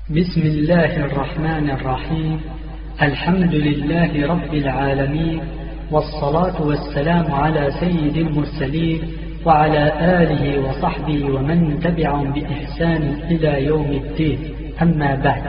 بسم الله الرحمن الرحيم. الحمد لله رب العالمين، والصلاة والسلام على سيد المرسلين وعلى آله وصحبه ومن تبعهم بإحسان إلى يوم الدين. أما بعد،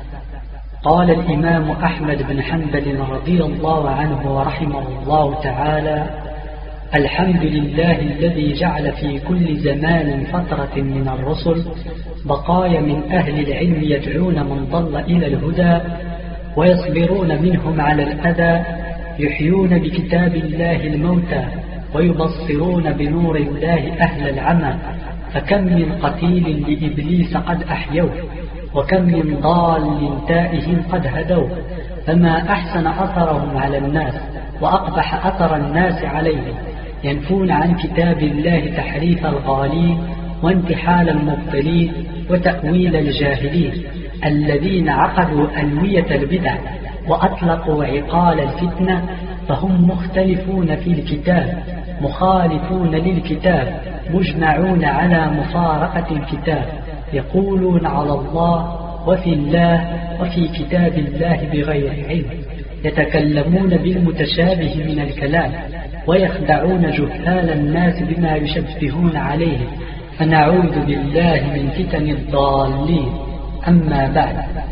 قال الإمام أحمد بن حنبل رضي الله عنه ورحمه الله تعالى: الحمد لله الذي جعل في كل زمان فترة من الرسل بقايا من أهل العلم يدعون من ضل إلى الهدى ويصبرون منهم على الأذى، يحيون بكتاب الله الموتى ويبصرون بنور الله أهل العمى. فكم من قتيل لإبليس قد أحيوه، وكم من ضال تائه قد هدوه. فما أحسن أثرهم على الناس وأقبح أثر الناس عليهم، ينفون عن كتاب الله تحريف الغالين وانتحال المبطلين وتأويل الجاهلين، الذين عقدوا ألوية البدع وأطلقوا عقال الفتنة. فهم مختلفون في الكتاب، مخالفون للكتاب، مجمعون على مفارقة الكتاب، يقولون على الله وفي الله وفي كتاب الله بغير علم، يتكلمون بالمتشابه من الكلام، ويخدعون جهال الناس بما يشبهون عليه. فنعوذ بالله من فتن الضالين. أما بعد،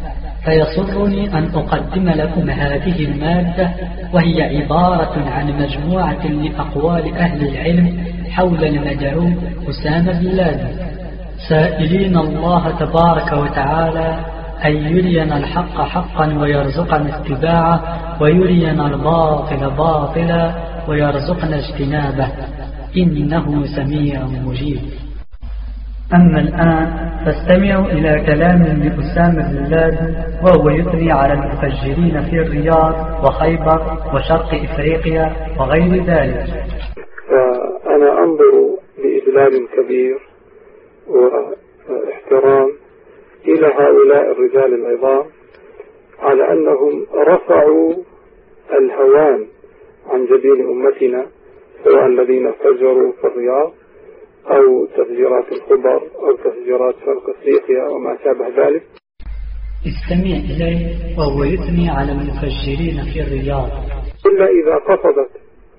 فيسرني أن أقدم لكم هذه المادة، وهي عبارة عن مجموعة لأقوال أهل العلم حول المدعو أسامة بن لادن، سائلين الله تبارك وتعالى أن يرينا الحق حقا ويرزقنا اتباعه، ويرينا الباطل باطلا ويرزقنا اجتنابه، إنه سميع مجيب. أما الآن فاستمعوا إلى كلام لأسامة بن لادن، وهو يثني على المفجرين في الرياض وخيبر وشرق إفريقيا وغير ذلك. فأنا أنظر بإذلال كبير واحترام إلى هؤلاء الرجال العظام على أنهم رفعوا الهوان عن جبين أمتنا، سواء الذين فجروا في الرياض أو تفجيرات الخبر أو تفجيرات شرق أفريقيا وما شابه ذلك. استمع إليه وهو يثني على المفجرين في الرياض. إلا إذا قصدت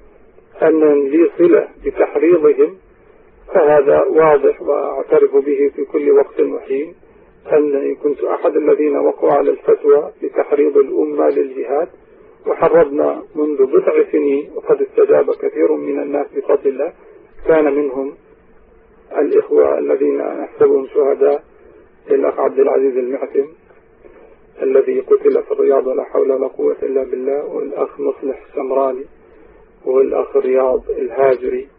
أن لي صلة بتحريضهم فهذا واضح، وأعترف به في كل وقت وحين أنني كنت أحد الذين وقعوا على الفتوى بتحريض الأمة للجهاد، وحرضنا منذ بضع سنين، وقد استجاب كثير من الناس بفضل الله. كان منهم الإخوة الذين نحسبهم شهداء، الأخ عبد العزيز المعتم الذي قتل في الرياض ولا حول ولا قوة إلا بالله، والأخ مصلح السمراني، والأخ رياض الهاجري.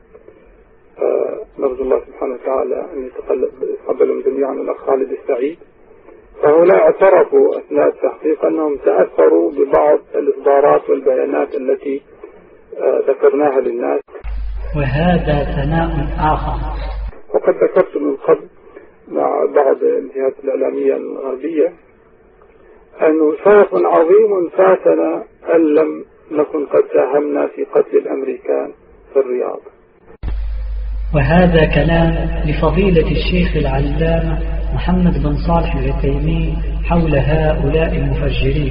نرجو الله سبحانه وتعالى أن يتقبلهم جميعا، الأخ خالد السعيد. فهؤلاء اعترفوا أثناء التحقيق أنهم تأثروا ببعض الإصدارات والبيانات التي ذكرناها للناس. وهذا ثناء آخر. وقد ذكرت من قبل مع بعض الجهات الإعلامية الغربية أنه شرف عظيم فاتنا أن لم نكن قد ساهمنا في قتل الأمريكان في الرياض. وهذا كلام لفضيلة الشيخ العلامة محمد بن صالح العثيمين حول هؤلاء المفجرين.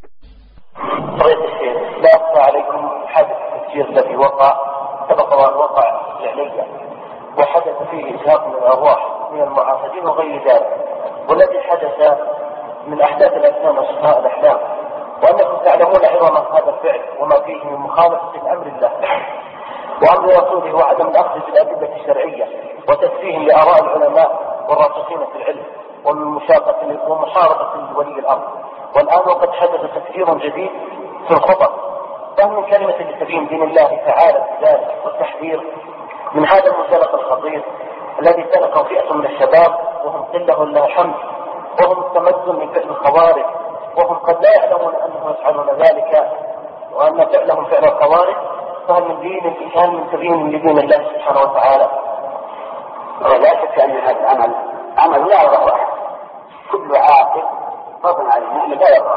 فضيلة الشيخ، لا أخفى عليكم حدث التفجير الذي سبق وأن وقع فعليا، وحدث فيه إزهاق من الأرواح من المعاهدين وغير ذلك، والذي حدث من أحداث الأجسام وشفاء الأحلام، وأنكم تعلمون عظم هذا الفعل وما فيه من مخالفة لأمر الله وأمر رسوله، وعدم الأخذ بالأدلة الشرعية وتسفيه لآراء العلماء والراسخين في العلم، ومن مشاقة ومحاربة لولي الأمر. والآن وقد حدث تفسير جديد في الخطب، فهم كلمة لتبين دين الله تعالى بذلك، والتحذير من هذا المنزلق الخطير الذي سلكه فئة من الشباب، وهم قلة لا حمد، وهم التمدن من فعل الخوارج، وهم قد لا يعلمون أنهم يفعلون ذلك وأن فعلهم فعل الخوارج. فهل من دين الإنسان من تبين لدين الله سبحانه وتعالى؟ ولا شك أن هذا عمل لا يرضى أحد، كل عاقل فضلا عن المؤمن لا يرضى،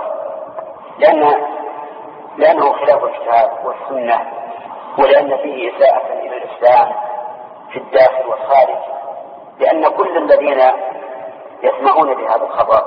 لأنه خلاف الكتاب والسنة، ولأن فيه إساءة إلى الإسلام في الداخل والخارج، لأن كل الذين يسمعون بهذا الخبر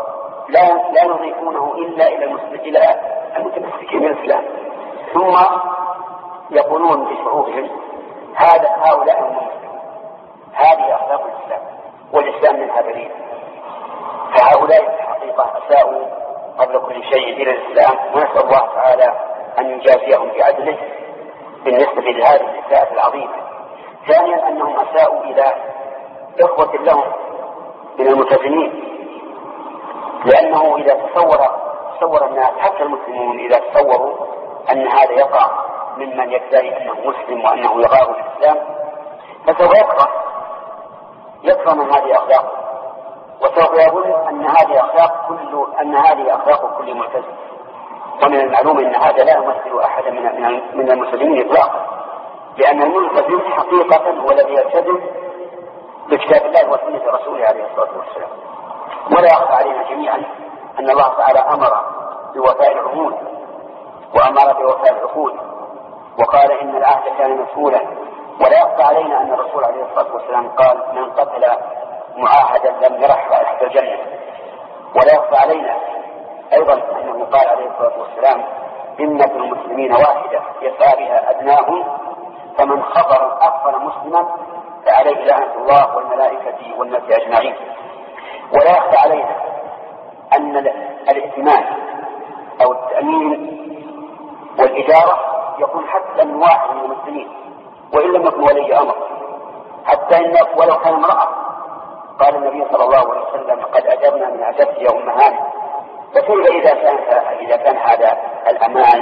لا يضيفونه إلا إلى المتمسكين بالإسلام، ثم يقولون لشعوبهم هؤلاء هم المسلمون، هذه أخلاق الإسلام والإسلام منها بريء. فهؤلاء في الحقيقة أساءوا قبل كل شيء إلى الإسلام، ونسأل الله تعالى أن يجازيهم بعدله بالنسبة لهذه الإساءة العظيمة. ثانيا أنهم أساءوا إلى إخوة لهم من الملتزمين، لأنه إذا تصور الناس حتى المسلمون إذا تصوروا أن هذا يقع ممن يدعي أنه مسلم وأنه يغار الإسلام، فسوف يكره من هذه أخلاق، وسوف يظن أن هذه أخلاق كل ملتزم. ومن المعلوم أن هذا لا يمثل أحدا من المسلمين إطلاقا، لأن الملتزم حقيقة هو الذي يلتزم بكتاب الله وسنة رسوله عليه الصلاة والسلام. ولا يخفى علينا جميعا أن الله تعالى أمر بوفاء العهود وأمر بوفاء العقود، وقال إن العهد كان مسؤولا. ولا يخفى علينا أن الرسول عليه الصلاة والسلام قال من قتل معاهدا لم يرح رائحة الجنة. ولا يخفى علينا أيضا أنه قال عليه الصلاة والسلام ذمة المسلمين واحدة يسعى بها أدناهم، فمن أخبر مسلما فعليه لعنة الله والملائكة والناس أجمعين. ولا يخفى علينا أن الائتمان أو التأمين والإدارة يكون حتى من واحد من المسلمين وإن لم يكن ولي أمر، حتى إن ولو كان امرأة. قال النبي صلى الله عليه وسلم قد أجبنا من عجبت يا أمهات. فكيف إذا كان هذا الأمان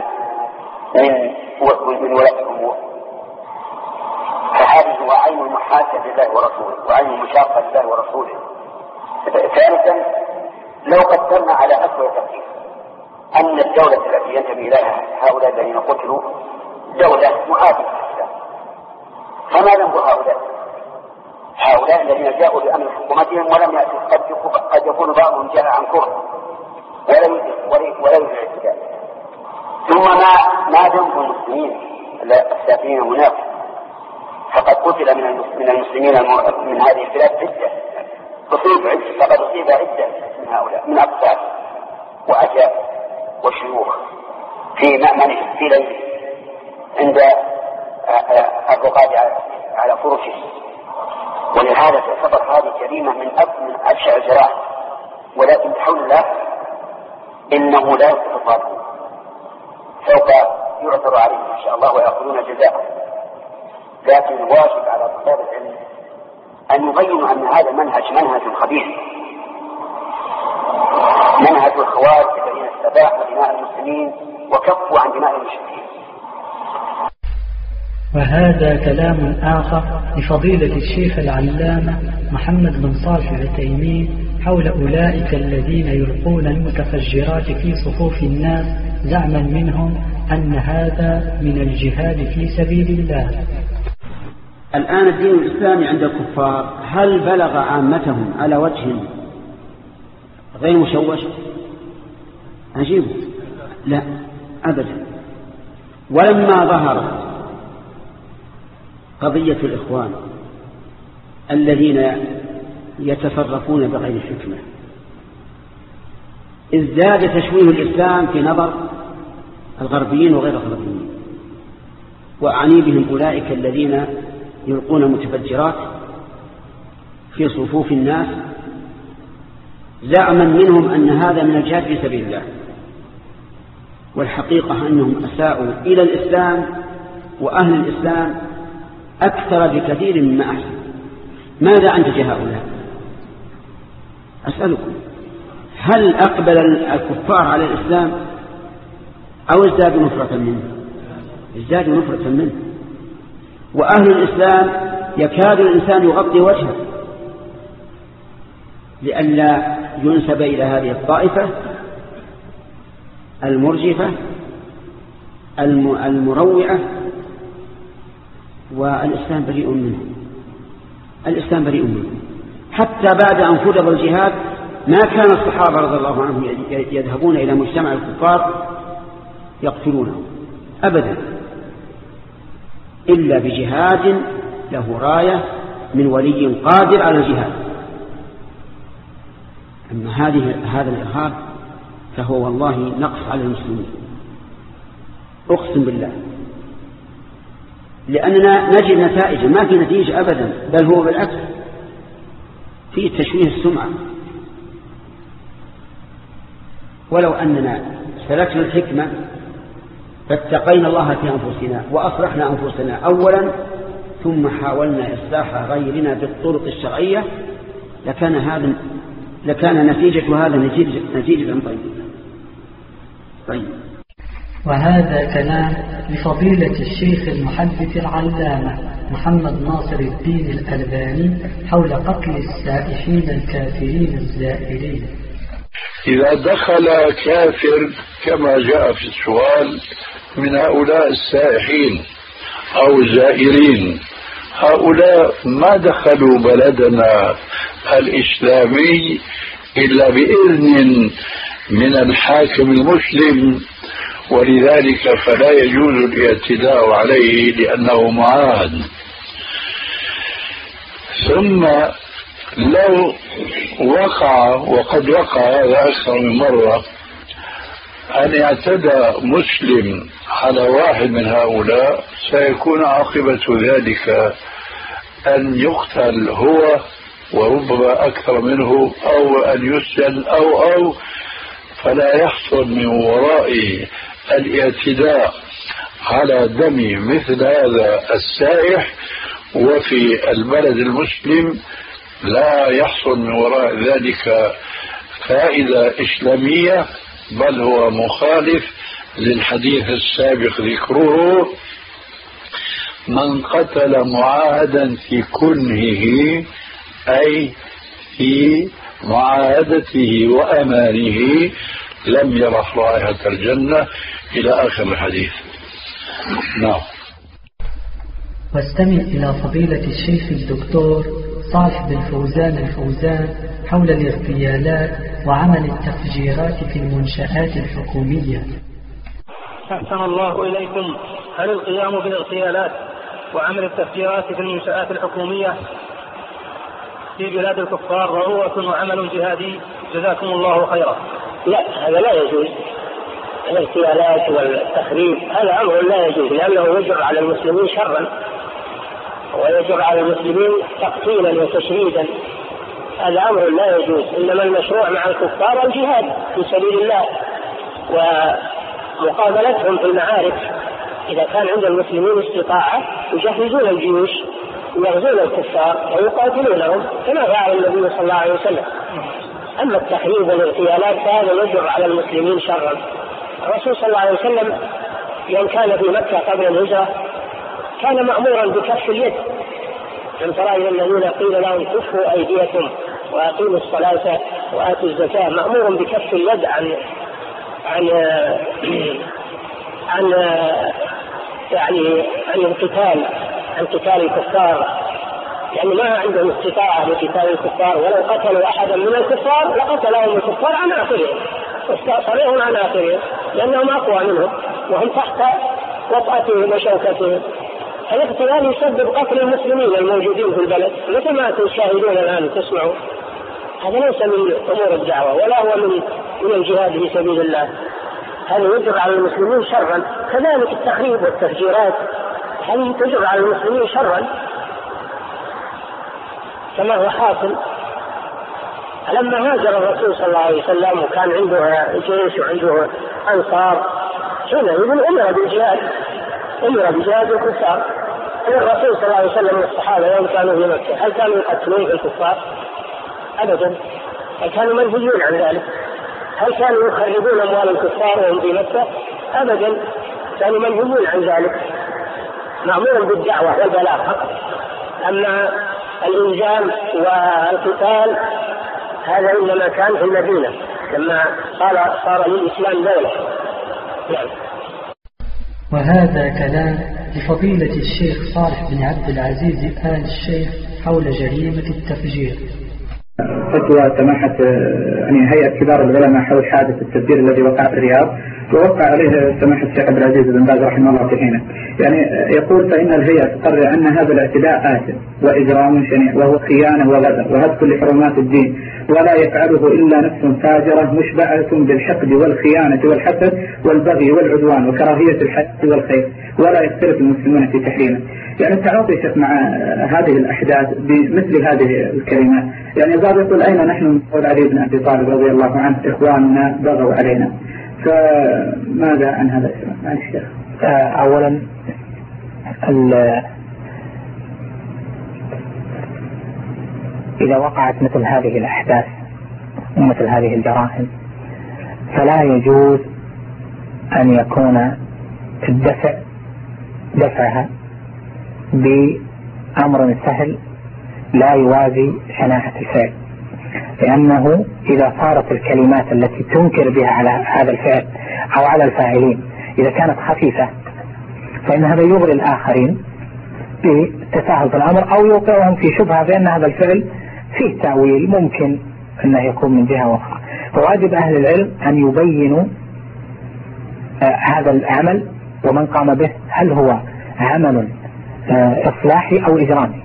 من ولاة الأمور؟ فهذه هو عين المحاسبة لله ورسوله وعين المشاقة لله ورسوله. ثالثا لو قدرنا على أسوأ تقدير أن الدولة التي ينتمي إليها هؤلاء الذين قتلوا دولة معادية للإسلام، فما ذنب هؤلاء الذين جاءوا بأمر حكومتهم ولم يأتوا؟ قد يكون بعضهم جاء عن كفر ولا يوجد اعتداء. ثم ما ذنب المسلمين الساكنين هناك؟ فقد قتل من المسلمين من هذه البلاد عدة، فقد أصيب عدة من هؤلاء من أطفال وأجاب وشيوخ في مأمن في ليل عند الرقاد على فرشه. ولهذا تعتبر هذه جريمة من أبشع الجرائم، ولكن بحول الله إنه لا يستطاع، سوف يعثر عليهم إن شاء الله ويأخذون جزاء. لكن الواجب على طلاب العلم أن يبينوا أن هذا منهج خبيث، منهج الخوارج الذين استباحوا دماء المسلمين وكفوا عن دماء المشركين. وهذا كلام آخر لفضيلة الشيخ العلامة محمد بن صالح العثيمين حول أولئك الذين يلقون المتفجرات في صفوف الناس زعما منهم أن هذا من الجهاد في سبيل الله. الآن الدين الإسلامي عند الكفار هل بلغ عامتهم على وجه غير مشوش؟ عجيب، لا أبدا. ولما ظهرت قضية الإخوان الذين يتصرفون بغير حكمة ازداد تشويه الإسلام في نظر الغربيين وغير الغربيين، وأعني بهم أولئك الذين يلقون متفجرات في صفوف الناس زعما منهم أن هذا من الجهاد في سبيل الله. والحقيقة أنهم أساءوا إلى الإسلام وأهل الإسلام أكثر بكثير مما أحسن. ماذا أنتج هؤلاء؟ أسألكم، هل أقبل الكفار على الإسلام أو ازدادوا نفرة منه؟ ازدادوا نفرة منه. وأهل الإسلام يكاد الإنسان يغطي وجهه لئلا ينسب إلى هذه الطائفة المرجفة المروعة، والإسلام بريء منه. الإسلام بريء منه. حتى بعد أن فرض الجهاد ما كان الصحابة رضي الله عنهم يذهبون إلى مجتمع الكفار يقتلونه أبدا، إلا بجهاد له راية من ولي قادر على الجهاد. أما هذا الإرهاب فهو والله نقص على المسلمين، أقسم بالله، لأننا نجد نتائج ما في نتيجة أبدا، بل هو بالعكس في تشويه السمعة. ولو أننا سلكنا الحكمة فاتقينا الله في أنفسنا وأصلحنا أنفسنا أولا ثم حاولنا إصلاح غيرنا بالطرق الشرعية لكان نتيجة هذا نتيجة طيب. وهذا كلام لفضيلة الشيخ المحدث العلامة محمد ناصر الدين الألباني حول قتل السائحين الكافرين الزائرين. إذا دخل كافر كما جاء في السؤال من هؤلاء السائحين أو الزائرين، هؤلاء ما دخلوا بلدنا الإسلامي إلا بإذن من الحاكم المسلم، ولذلك فلا يجوز الاعتداء عليه لأنه معاهد. ثم لو وقع، وقد وقع هذا أكثر من مرة، أن اعتدى مسلم على واحد من هؤلاء سيكون عاقبة ذلك أن يقتل هو وربما أكثر منه، أو أن يسجن أو فلا يحصل من وراء الاعتداء على دم مثل هذا السائح وفي البلد المسلم لا يحصل من وراء ذلك فائدة إسلامية، بل هو مخالف للحديث السابق ذكره: من قتل معاهدا في كنهه أي في معاهدته وأمانه لم يرح رائحة الجنة، إلى آخر الحديث. نعم. واستمع إلى فضيلة الشيخ الدكتور صالح بن فوزان الفوزان حول الاغتيالات وعمل التفجيرات في المنشآت الحكومية. أحسن الله إليكم. هل القيام بالاغتيالات وعمل التفجيرات في المنشآت الحكومية في بلاد الكفار ضرورة وعمل جهادي؟ جزاكم الله خيرا. لا، هذا لا يجوز. الاغتيالات والتخريب هذا أمر لا يجوز، لأنه يجر على المسلمين شرا ويجر على المسلمين تقتيلا وتشريدا. هذا أمر لا يجوز. إنما المشروع مع الكفار الجهاد في سبيل الله ومقابلتهم في المعارك. إذا كان عند المسلمين استطاعة يجهزون الجيوش يغزون الكفار ويقاتلونهم كما فعل النبي صلى الله عليه وسلم. أما التخريب والاغتيالات فهذا يجر على المسلمين شرا. الرسول صلى الله عليه وسلم يوم كان في مكة قبل الهجرة كان مأمورا بكف اليد. لم ترى إلى الذين قيل لهم كفوا أيديكم وأقيموا الصلاة وآتوا الزكاة، مأمور بكف اليد عن القتال، عن قتال الكفار، يعني ما عندهم استطاعة لقتال الكفار، ولو قتلوا أحدا من الكفار لقتلهم الكفار عن آخرهم واستأصلهم عن آخرهم لأنهم أقوى منهم وهم تحت وطأتهم وشوكتهم. الاغتيال يسبب قتل المسلمين الموجودين في البلد مثل ما تشاهدون الآن تسمعوا. هذا ليس من أمور الدعوة ولا هو من الجهاد في سبيل الله. هذا يجر على المسلمين شرا. كذلك التخريب والتفجيرات هل تجر على المسلمين شرا كما هو حاصل. لما هاجر الرسول صلى الله عليه وسلم وكان عنده جيش وعنده أنصار حينئذ أمر بجهاد الكفار. الرسول صلى الله عليه وسلم والصحابة يوم كانوا في مكة هل كانوا يقتلون الكفار؟ أبدا. كانوا منهيون عن ذلك. هل كانوا يخربون أموال الكفار وهم في مكة؟ أبدا. كانوا منهيون عن ذلك، مأمور بالدعوة والبلاغ فقط. أما الإنجام والقتال هذا إنما كان في المدينة لما صار للإسلام دولة. يعني. وهذا كلام لفضيلة الشيخ صالح بن عبد العزيز آل الشيخ حول جريمة التفجير. فتوى سماحة يعني هيئة كبار العلماء حول حادث التفجير الذي وقع في الرياض، ووقع عليه سماحة الشيخ عبد العزيز بن باز رحمه الله في حينه. يعني يقول فإن الهيئة تقرر أن هذا الاعتداء آثم وإجرام شنيع وهو خيانة وغدر وهتك لحرمات الدين، ولا يفعله إلا نفس فاجرة مشبعة بالحقد والخيانة والحسد والبغي والعدوان وكراهية الحق والخير، ولا يختلف المسلمون في تحريمه. يعني تعاطي يا شيخ مع هذه الأحداث بمثل هذه الكلمات. يعني البعض يقول أين نحن من قول علي بن أبي طالب رضي الله عنه إخواننا بغوا علينا، فماذا عن هذا الشيخ؟ أولا إذا وقعت مثل هذه الأحداث ومثل هذه الجرائم فلا يجوز أن يكون دفعها بأمر سهل لا يوازي شناعة الفعل، لأنه إذا صارت الكلمات التي تنكر بها على هذا الفعل أو على الفاعلين إذا كانت خفيفة فإن هذا يغري الآخرين بالتساهل في الأمر أو يوقعهم في شبهة بأن هذا الفعل فيه تأويل ممكن أنه يكون من جهة أخرى. فواجب أهل العلم أن يبينوا هذا العمل ومن قام به هل هو عمل إصلاحي أو إجرامي.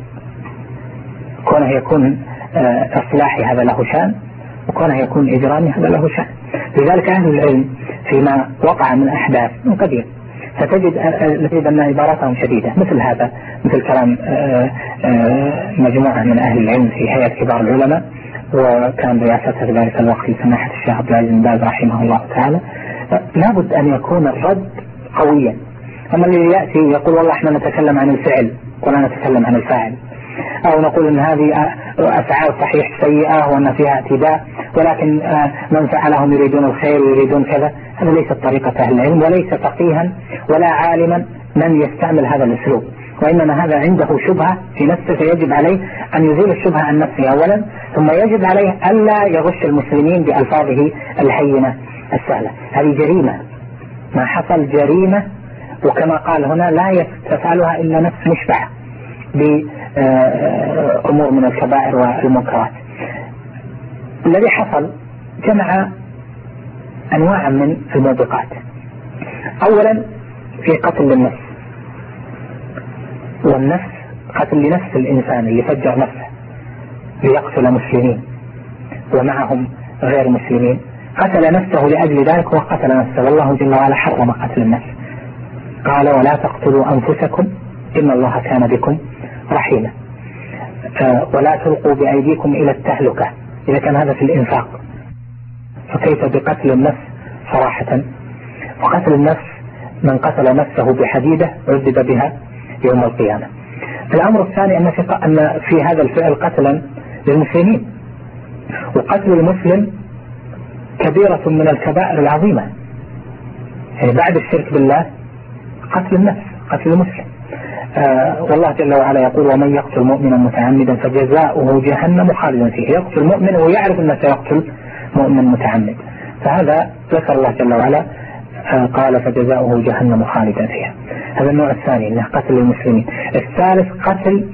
كونه يكون إصلاحي هذا له شأن، وكونه يكون إجرامي هذا له شأن. لذلك أهل العلم فيما وقع من أحداث من قديم فتجد أن عباراتهم شديدة مثل هذا، مثل كلام مجموعة من أهل العلم في هيئة كبار العلماء، وكان رئاسته في ذلك الوقت لسماحة الشيخ عبد العزيز بن باز رحمه الله تعالى. لابد أن يكون الرد قويا. أما الذي يأتي يقول والله احنا نتكلم عن الفعل ولا نتكلم عن الفاعل، أو نقول أن هذه أفعال صحيح سيئة وأن فيها اعتداء ولكن من فعلهم يريدون الخير ويريدون كذا، هذا ليس طريقة أهل العلم وليس فقيها ولا عالما من يستعمل هذا الأسلوب، وإنما هذا عنده شبهة في نفسه فيجب عليه أن يزيل الشبهة عن نفسه أولا، ثم يجب عليه ألا يغش المسلمين بألفاظه الهينة السهلة. هذه جريمة، ما حصل جريمة، وكما قال هنا لا تفعلها إلا نفس مشبعة بأمور من الكبائر والمنكرات. الذي حصل جمع أنواع من الموبقات. أولا في قتل للنفس، والنفس قتل لنفس الإنسان اللي فجر نفسه ليقتل مسلمين ومعهم غير مسلمين، قتل نفسه لأجل ذلك وقتل نفسه، والله جل وعلا حرم قتل النفس، قال ولا تقتلوا أنفسكم إن الله كان بكم رحيما، ولا تلقوا بأيديكم إلى التهلكة. إذا كان هذا في الإنفاق فكيف بقتل النفس صراحة؟ وقتل النفس من قتل نفسه بحديدة عذب بها يوم القيامة. الأمر الثاني أن في هذا الفعل قتلا للمسلمين، وقتل المسلم كبيرة من الكبائر العظيمة، يعني بعد الشرك بالله قتل النفس، قتل المسلم. والله جل وعلا يقول ومن يقتل مؤمنا متعمدا فجزاؤه جهنم خالدا فيه. يقتل مؤمن ويعرف أنه سيقتل مؤمن متعمد، فهذا ذكر الله جل وعلا قال فجزاؤه جهنم خالدا فيها. هذا النوع الثاني أنه قتل المسلمين. الثالث قتل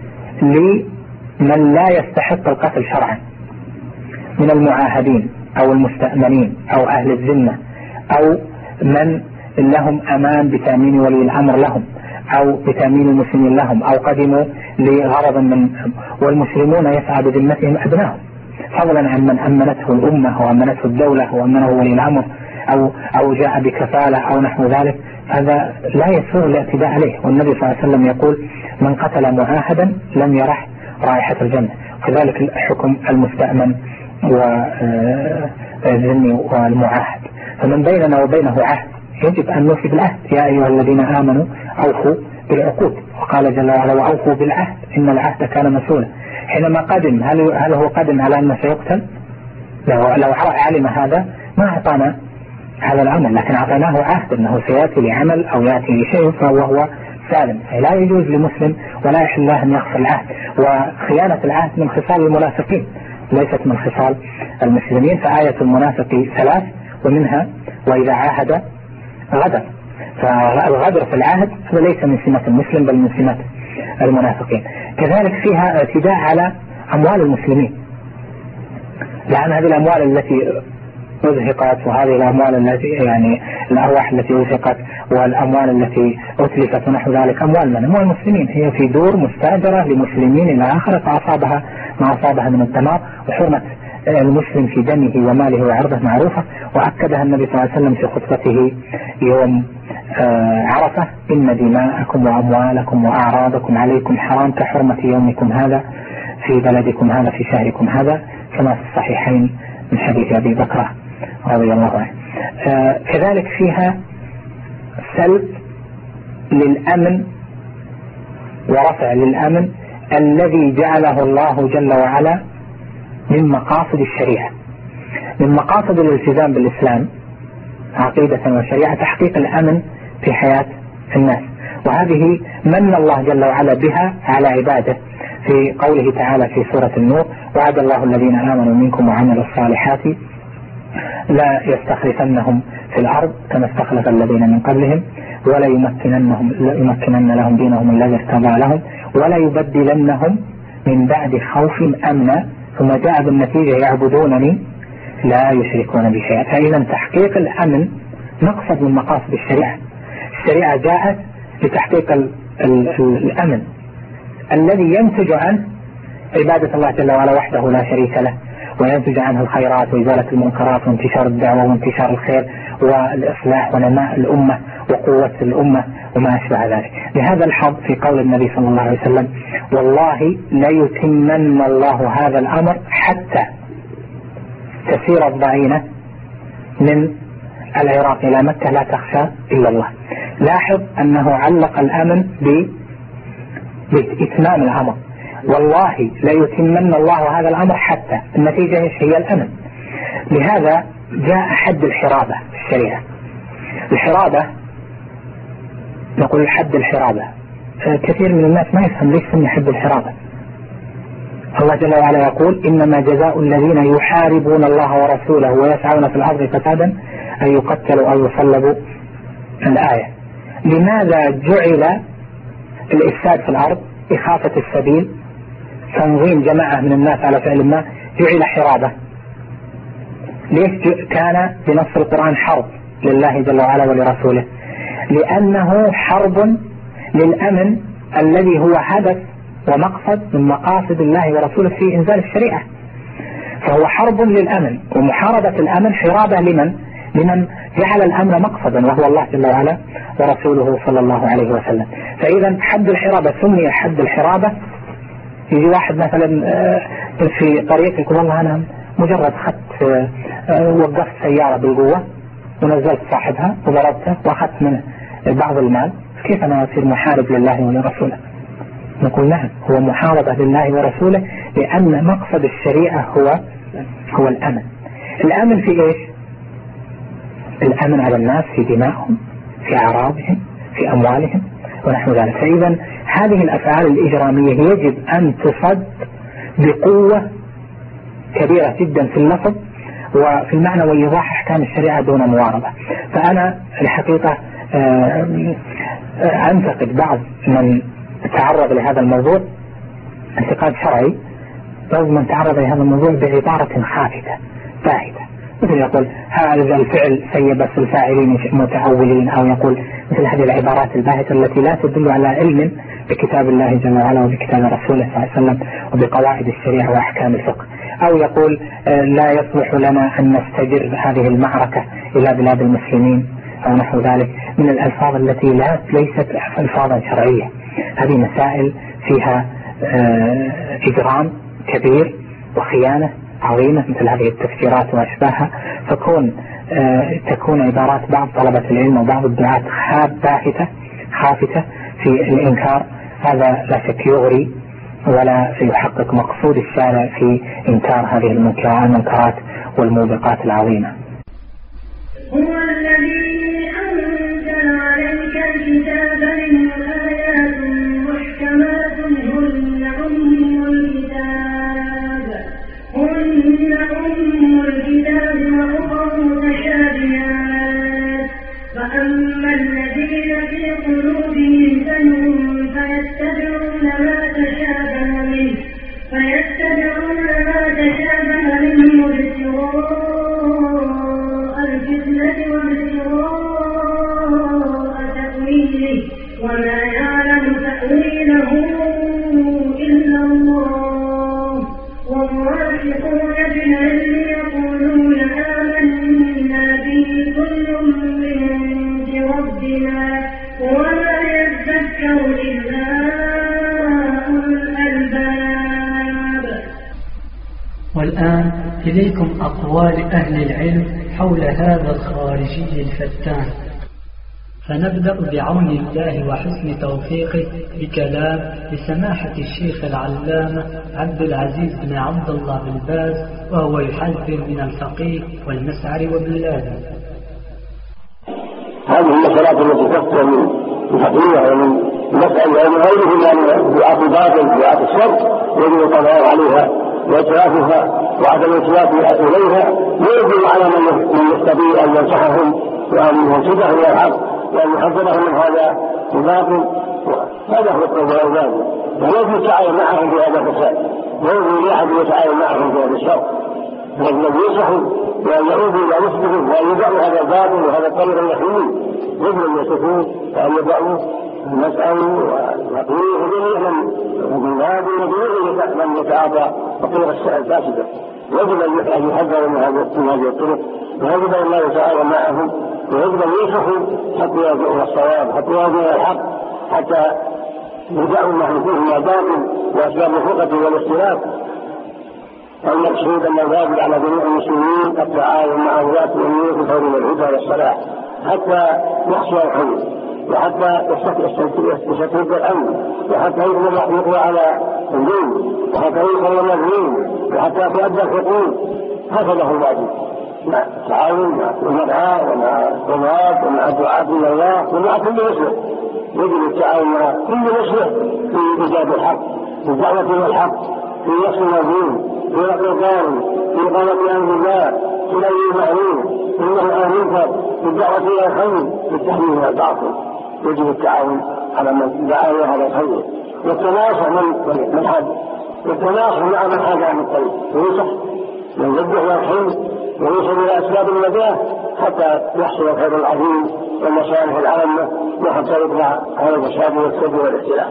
لمن لا يستحق القتل شرعا من المعاهدين أو المستأمنين أو أهل الذمة أو من لهم أمان بتأمين ولي الأمر لهم أو بتأمين المسلمين لهم أو قدموا لغرض من، والمسلمون يسعى بذمتهم أبنائهم، فضلا عن من أمنته الأمة أو أمنته الدولة أو أمنه ولي الأمر أو جاء بكفالة أو نحو ذلك. هذا لا يسوغ الاعتداء عليه، والنبي صلى الله عليه وسلم يقول من قتل معاهدا لم يرح رائحة الجنة. كذلك حكم المستأمن والذمي والمعاهد، فمن بيننا وبينه عهد يجب أن نوفي بالعهد. يا أيها الذين آمنوا أوفوا بالعقود، وقال جل وعلا وأوفوا بالعهد إن العهد كان مسؤولا. حينما قدم هل هو قدم على أنه سيقتل؟ لو علم هذا ما أعطانا هذا الأمر، لكن أعطيناه عهد أنه سيأتي لعمل أو يأتي لشيء فهو سالم. لا يجوز لمسلم ولا يحل له أن يخسر العهد، وخيانة العهد من خصال المنافقين ليست من خصال المسلمين. فآية المنافق 3 ومنها وإذا عاهد غدر، فالغدر في العهد هذا ليس من سمة المسلم بل من سمة المنافقين. كذلك فيها اعتداء على أموال المسلمين، لأن هذه الأموال التي أزهقت وهذه الأموال التي يعني الأرواح التي أزهقت والأموال التي أتلفت ونحو ذلك أموال من أموال المسلمين، هي في دور مستأجرة لمسلمين إلى آخر، فأصابها ما أصابها من الدمار. وحرمة المسلم في دمه وماله وعرضه معروفة، وأكدها النبي صلى الله عليه وسلم في خطبته يوم عرفة: إن دماءكم وأموالكم وأعراضكم عليكم حرام كحرمة يومكم هذا في بلدكم هذا في شهركم هذا، كما في الصحيحين من حديث أبي بكر رضي الله عنه. كذلك فيها سلب للأمن ورفع للأمن الذي جعله الله جل وعلا من مقاصد الشريعة. من مقاصد الالتزام بالإسلام عقيدة وشريعة تحقيق الأمن في حياة الناس، وهذه من الله جل وعلا بها على عباده في قوله تعالى في سورة النور: وعد الله الذين آمنوا منكم وعملوا الصالحات لا يستخلفنهم في الأرض كما استخلف الذين من قبلهم ولا يمكنن لهم دينهم الذي ارتضى لهم ولا يبدلنهم من بعد خوف أمنا ثم جاء بالنتيجة يعبدونني لا يشركون بي شيئا. فإذا تحقيق الأمن مقصد من مقاصد الشريعة. الشريعة جاءت لتحقيق الأمن الذي ينتج عنه عبادة الله جل وعلا وحده لا شريك له، وينتج عنه الخيرات وإزالة المنكرات وانتشار الدعوة وانتشار الخير والإصلاح ونماء الأمة وقوة الأمة وما أشبه ذلك. لهذا الحظ في قول النبي صلى الله عليه وسلم: والله ليتمن الله هذا الأمر حتى تسير الضعينة من العراق إلى مكة لا تخشى إلا الله. لاحظ أنه علق الأمن بإتمام الأمر، والله ليتمن الله هذا الأمر حتى، النتيجة هي الأمن. لهذا جاء حد الحرابة في الشريعة. الحرابة نقول حد الحرابة، كثير من الناس ما يفهم ليش سمي حد الحرابة. الله جل وعلا يقول: إنما جزاء الذين يحاربون الله ورسوله ويسعون في الأرض فسادا أن يقتلوا أو يصلبوا. الآية. لماذا جعل الإفساد في الأرض، إخافة السبيل، تنظيم جماعة من الناس على فعل ما، جعل حرابة؟ ليش كان بنص القرآن حرب لله جل وعلا ولرسوله؟ لأنه حرب للأمن الذي هو هدف ومقصد من مقاصد الله ورسوله في إنزال الشريعة. فهو حرب للأمن، ومحاربة الأمن حرابة لمن جعل الأمن مقصدا وهو الله جل وعلا ورسوله صلى الله عليه وسلم. فإذا حد الحرابة سمي حد الحرابة. يجي واحد مثلا في طريق يقول: والله أنا مجرد وقفت سيارة بالقوة ونزلت صاحبها وضربته وأخذت منه بعض المال، كيف أنا أصير محارب لله ولرسوله؟ نقول: نعم، هو محاربة لله ورسوله، لأن مقصد الشريعة هو الأمن. الأمن في إيش؟ الأمن على الناس في دمائهم، في أعراضهم، في أموالهم ونحو ذلك. فإذا هذه الأفعال الإجرامية يجب أن تصد بقوة كبيرة جدا في اللفظ وفي المعنى وإيضاح أحكام الشريعة دون مواربة. فأنا الحقيقة أنتقد بعض من تعرض لهذا الموضوع انتقاد شرعي، بعض من تعرض لهذا الموضوع بعبارة خافتة باهتة، مثل يقول: هذا الفعل سيء بس الفاعلين متأولين، أو يقول مثل هذه العبارات الباهتة التي لا تدل على علم بكتاب الله جل وعلا وبكتاب رسوله صلى الله عليه وسلم وبقواعد الشريعة وأحكام الفقه، أو يقول: لا يصلح لنا أن نستجر هذه المعركة إلى بلاد المسلمين أو نحو ذلك، من الألفاظ التي ليست ألفاظا شرعية. هذه مسائل فيها إجرام كبير وخيانة عظيمة مثل هذه التفجيرات وأشباهها، تكون عبارات بعض طلبة العلم وبعض الدعاة باهتة خافتة في الإنكار. هذا لا شك يغري ولا يحقق مقصود الشارع في إنكار هذه المنكرات والموبقات العظيمة. هو الذي أنزل عليك الكتاب منه آيات محكمات هن أم الكتاب وأخر متشابهات، فأما الذين في قلوبهم زيغ فيتبعون ما تشابه منه ابتغاء إليكم أقوال أهل العلم حول هذا الخارجي الفتان. فنبدأ بعون الله وحسن توفيقه بكلام لسماحة الشيخ العلامة عبد العزيز بن عبد الله بن باز، وهو يحذر من الفقيه والمسعر وابن لازم. هذه المسألات التي تفتح من الحقيقة ومن مسألة ومن غيرهما من دعاة الباطل دعاة الشر يجب القضاء عليها وإتلافها وعدم الإتلاف إليها، ويجب على من يستطيع أن ينصحهم وأن ينصحهم إلى الحق وأن يحذرهم من هذا الباطل. هذا هو القضاء، ويجب التعاون معهم في هذا الفساد، ويجب لأحد يتعاون معهم في هذا الشر، الذي ينصحوا وأن يعودوا إلى نفسهم وأن يدعوا هذا الباطل وهذا الطريق اليقين. يجب أن يشوفون وأن يدعوا المسأل ويقولوا جميعا ومن هذه وجميع من يتعاطى الطرق الفاسدة. يجب أن يحذروا من هذه الطرق، ويجب أن لا يتعاون معهم، ويجب أن ينصحوا حتى يرجعوا الصواب، حتى يرجعوا الحق، حتى يدعوا ما فيه من الباطل وأسباب الفرقة والاختلاف. المقصود أن الواجب على جميع المسلمين التعاون مع ولاة الأمور في الخير والهدى والصلاح حتى يحصل الخير، وحتى يستتب الأمن، وحتى يقضى على الدين، وحتى يوصل المظلوم، وحتى يتأدى الحقوق. هكذا هو الواجب، مع التعاون مع المدعاة ومع القضاة ومع الدعاة إلى الله ومع كل مسلم. يجب التعاون مع كل مسلم في إيجاد الحق، في الدعوة إلى الحق، في نصر المظلوم، في رفع الظالم، في إقامة أمر الله، في نهي المعروف، في النهي عن المنكر، في الدعوة إلى الخير، في التحذير من الباطل. يجب التعاون على من دعا إلى هذا الخير، والتناصح من حد، والتناصح مع من حاد عن الطريق، وينصح من يذبح والخير ويوصل إلى أسباب النجاة حتى يحصل الخير العظيم والمصالح العامة، وحتى يطلع هذا الفساد والسد والاختلاف.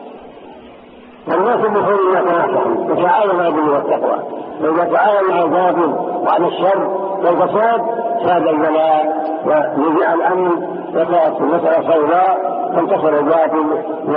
الناس بخير ما تناصحوا وتعاونوا بالبر والتقوى، فإذا تعاون مع الباطل وعن الشر والفساد ساد البلاء ونزع الأمن وكانت المسألة سوداء، فانتصر الباطل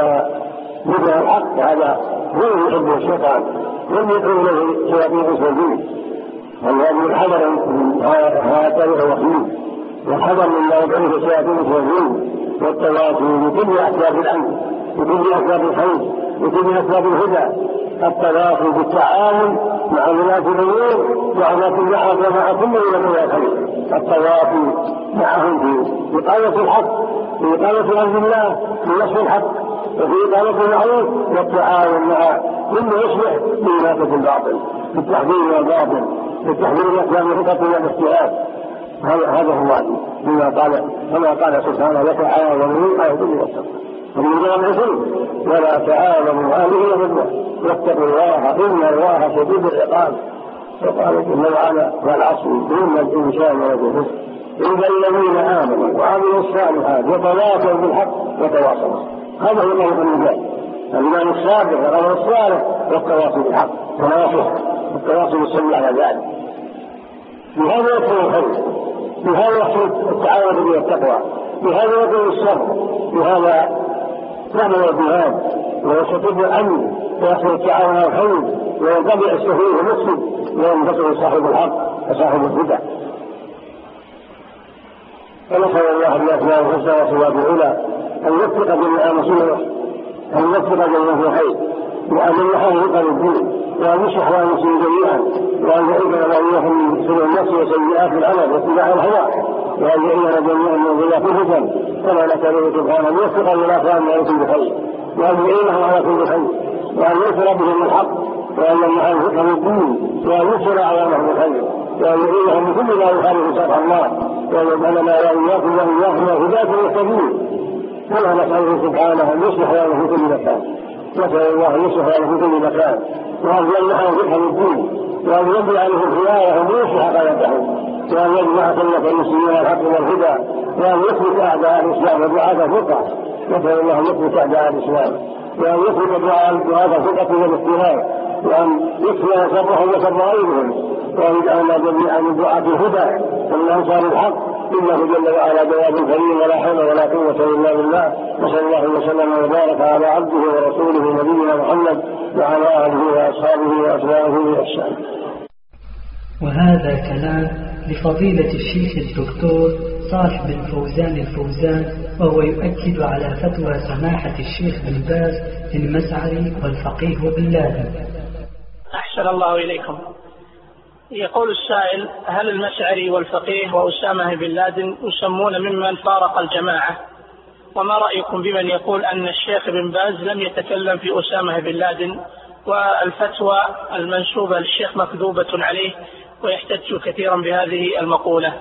ونزع الحق. هذا هو يحبه الشيطان لم يدعو له شياطين الإنس، والواجب الحذر من هذا الوحيد، والحذر مما يدعوه شياطين الإنس، والتواصي بكل أسباب الأمن، بكل أسباب الخير، بكل أسباب الهدى. التواصي بالتعاون مع ولاة الأمور وعلى كل أحد ومع كل ولاة الخير، التواصي معهم في إقامة الحق، في إقامة أمر الله، في نصر الحق، وفي إقامة المعروف، والتعاون مع كل يصلح في إماتة الباطل، في التحذير من الباطل، في التحذير من أسباب الفرقة والاختلاف. هذا هو الواجب كما قال سبحانه: وتعاونوا على البر والتقوى ولا تعاونوا على الإثم والعدوان واتقوا الله إن الله شديد العقاب. وقال جل وعلا: والعصر إن الإنسان لفي خسر إلا الذين آمنوا وعملوا الصالحات وتواصوا بالحق وتواصوا. هذا هو طريق النجاة، الإيمان الصادق والعمل الصالح والتواصي بالحق والتواصي بالصبر على ذلك. بهذا يكون الخير، بهذا يحصل التعاون بالتقوى، بهذا يكون الصبر، بهذا نعمل الجهاد ويستتب الأمن ويحصل التعاون على الخير وينتبع السفيه المسلم وينتصر صاحب الحق وصاحب الهدى. فنسأل الله بأسماء الحسنى وصفاته العلى أن يوفق جميع مسلمه، أن يوفق جميع في الخير، وأن يحقق الدين، وأن يشرح لنا المسلمين جميعا، وأن يعيذنا وإياهم من سوء النفس وسيئات العمل واتباع الهوى، وأن يعيذنا جميعا من ضياف الفتن. كما نسأله سبحانه أن يوفق الولاة على كل خير، وأن يعينهم على كل خير، وأن ينصر بهم الحق، وأن يمنعهم فقه الدين، وأن ينصر أعوانهم الخير، وأن يعينهم من كل ما يخالف شرع الله، وأن يجعلنا وإياكم وإياهم هداة المهتدين. كما نسأله سبحانه أن يصلح لنا في كل مكان، نسأل الله أن يصلح لنا في كل مكان، وأن يمنعهم فقه الدين، وأن يبدأ عنهم خيارهم ويصلح قلبهم، وأن يجمع كلمة المسلمين الحق والهدى، وأن يثبت أعداء الإسلام ودعاة الفقه. نسأل الله أن يثبت أعداء الإسلام، وأن يثبت دعاة الفقه والاختلاف، وأن يكفي شرهم وشر غيرهم، وأن يجعلنا جميعا من دعاة الهدى ومن أنصار الحق، إنه جل وعلا جواب كريم ولا حول ولا قوة إلا بالله. وصلى الله وسلم وبارك على عبده ورسوله نبينا محمد وعلى آله وأصحابه وأتباعه بإحسان. وهذا كلام لفضيلة الشيخ الدكتور صالح بن فوزان الفوزان، وهو يؤكد على فتوى سماحة الشيخ بن باز المسعري والفقيه بن لادن. أحسن الله إليكم. يقول السائل: هل المسعري والفقيه وأسامة بن لادن يسمون ممن فارق الجماعة؟ وما رأيكم بمن يقول أن الشيخ بن باز لم يتكلم في أسامة بن لادن، والفتوى المنسوبة للشيخ مكذوبة عليه، ويحتج كثيرا بهذه المقولة؟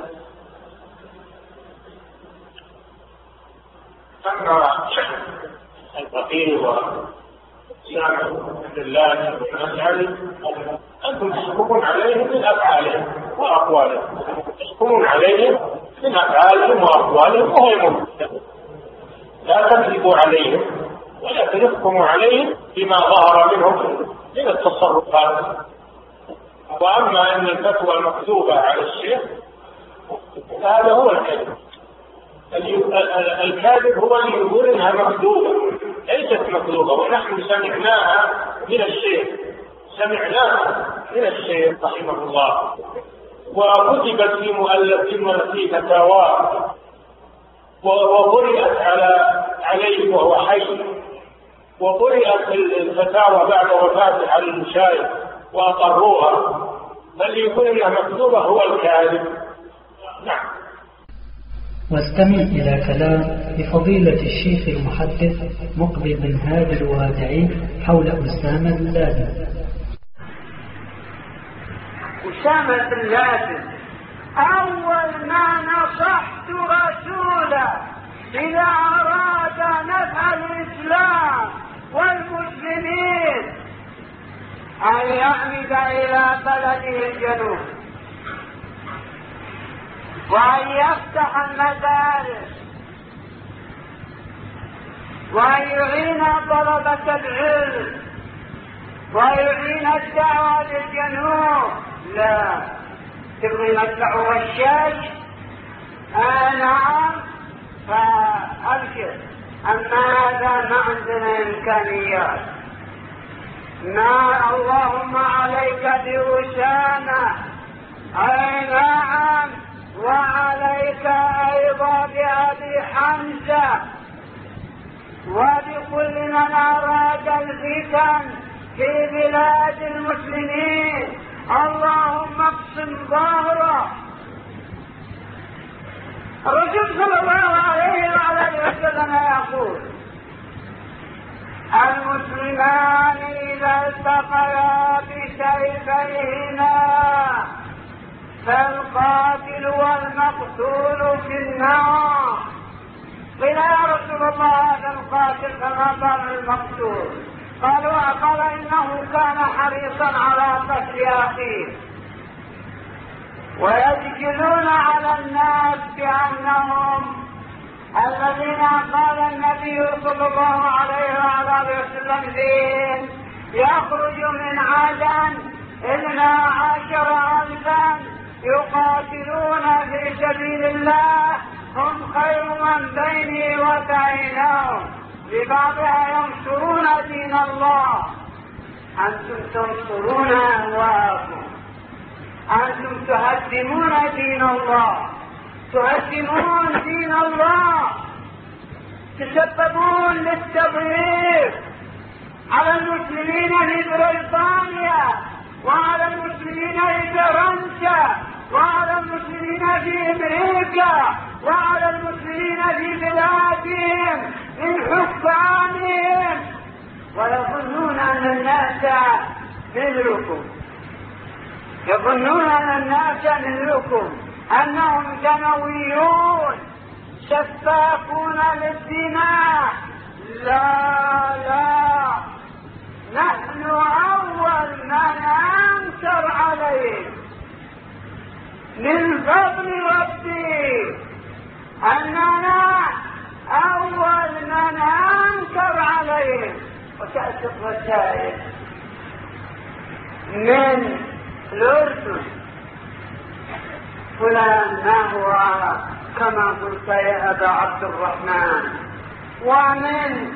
أما الفقيه وأسامة بن لادن والمسعري أنتم تحكمون عليهم من أفعالهم وأقوالهم، تحكمون عليهم من أفعالهم وأقوالهم، وهي ممكن لا تكذبوا عليهم ولكن تحكموا عليهم بما ظهر منهم من التصرفات. وأما أن الفتوى المكذوبة على الشيخ هذا هو الكذب. الكاذب هو اللي يقول إنها مكذوبة، ليست مكذوبة، ونحن سمعناها من الشيخ، رحمه الله، وكتبت في فتاواه وقرئت عليه وهو حي، وقرئت الفتاوى بعد وفاته على المشايخ وأقروها، بل يكون انها مكتوبة هو الكاذب. نعم. واستمع إلى كلام لفضيلة الشيخ المحدث مقبل بن هادي الوادعي حول أسامة بن لادن. أسامة بن لادن أول ما نصحت رسوله إذا أراد نفع الإسلام والمسلمين أن يعمد إلى بلده الجنوب، وأن يفتح المدارس، وأن يعين طلبة العلم، ويعين الدعوة للجنوب. لا تبغي مدفع والشاش؟ نعم، فأبشر. أما هذا ما عندنا إمكانيات. اللهم عليك بأسامة. أي نعم، وعليك أيضا بأبي حمزة وبكل من أراد الفتن في بلاد المسلمين. اللهم اقسم ظهره. الرسول صلى الله عليه وعلى وسلم يقول: المسلمان إذا التقيا بسيفيهما فالقاتل والمقتول في النار. قيل: يا رسول الله هذا القاتل فما بال المقتول؟ قال إنه كان حريصا على قتل أخيه. ويجدلون على الناس بأنهم الذين قال النبي صلى الله عليه وعلى وسلم فيهم: يخرج من عدن 12,000 يقاتلون في سبيل الله، هم خير من بيني وبينهم، ببعضها ينصرون دين الله. أنتم تنصرون أهواءكم، أنتم تهدمون دين الله، تهدمون دين الله، تسببون للتضييق على المسلمين في بريطانيا، وعلى المسلمين في فرنسا، وعلى المسلمين في أمريكا، وعلى المسلمين في بلادهم من حكامهم، ويظنون أن الناس مثلكم، يظنون أن الناس مثلكم، أنهم دمويون سفاكون للدماء. لا، نحن أول من أنكر عليه من فضل ربي، أننا أول من أنكر عليه. وتأتي الرسائل من الأردن: فلان ما هو كما قلت يا أبا عبد الرحمن. ومن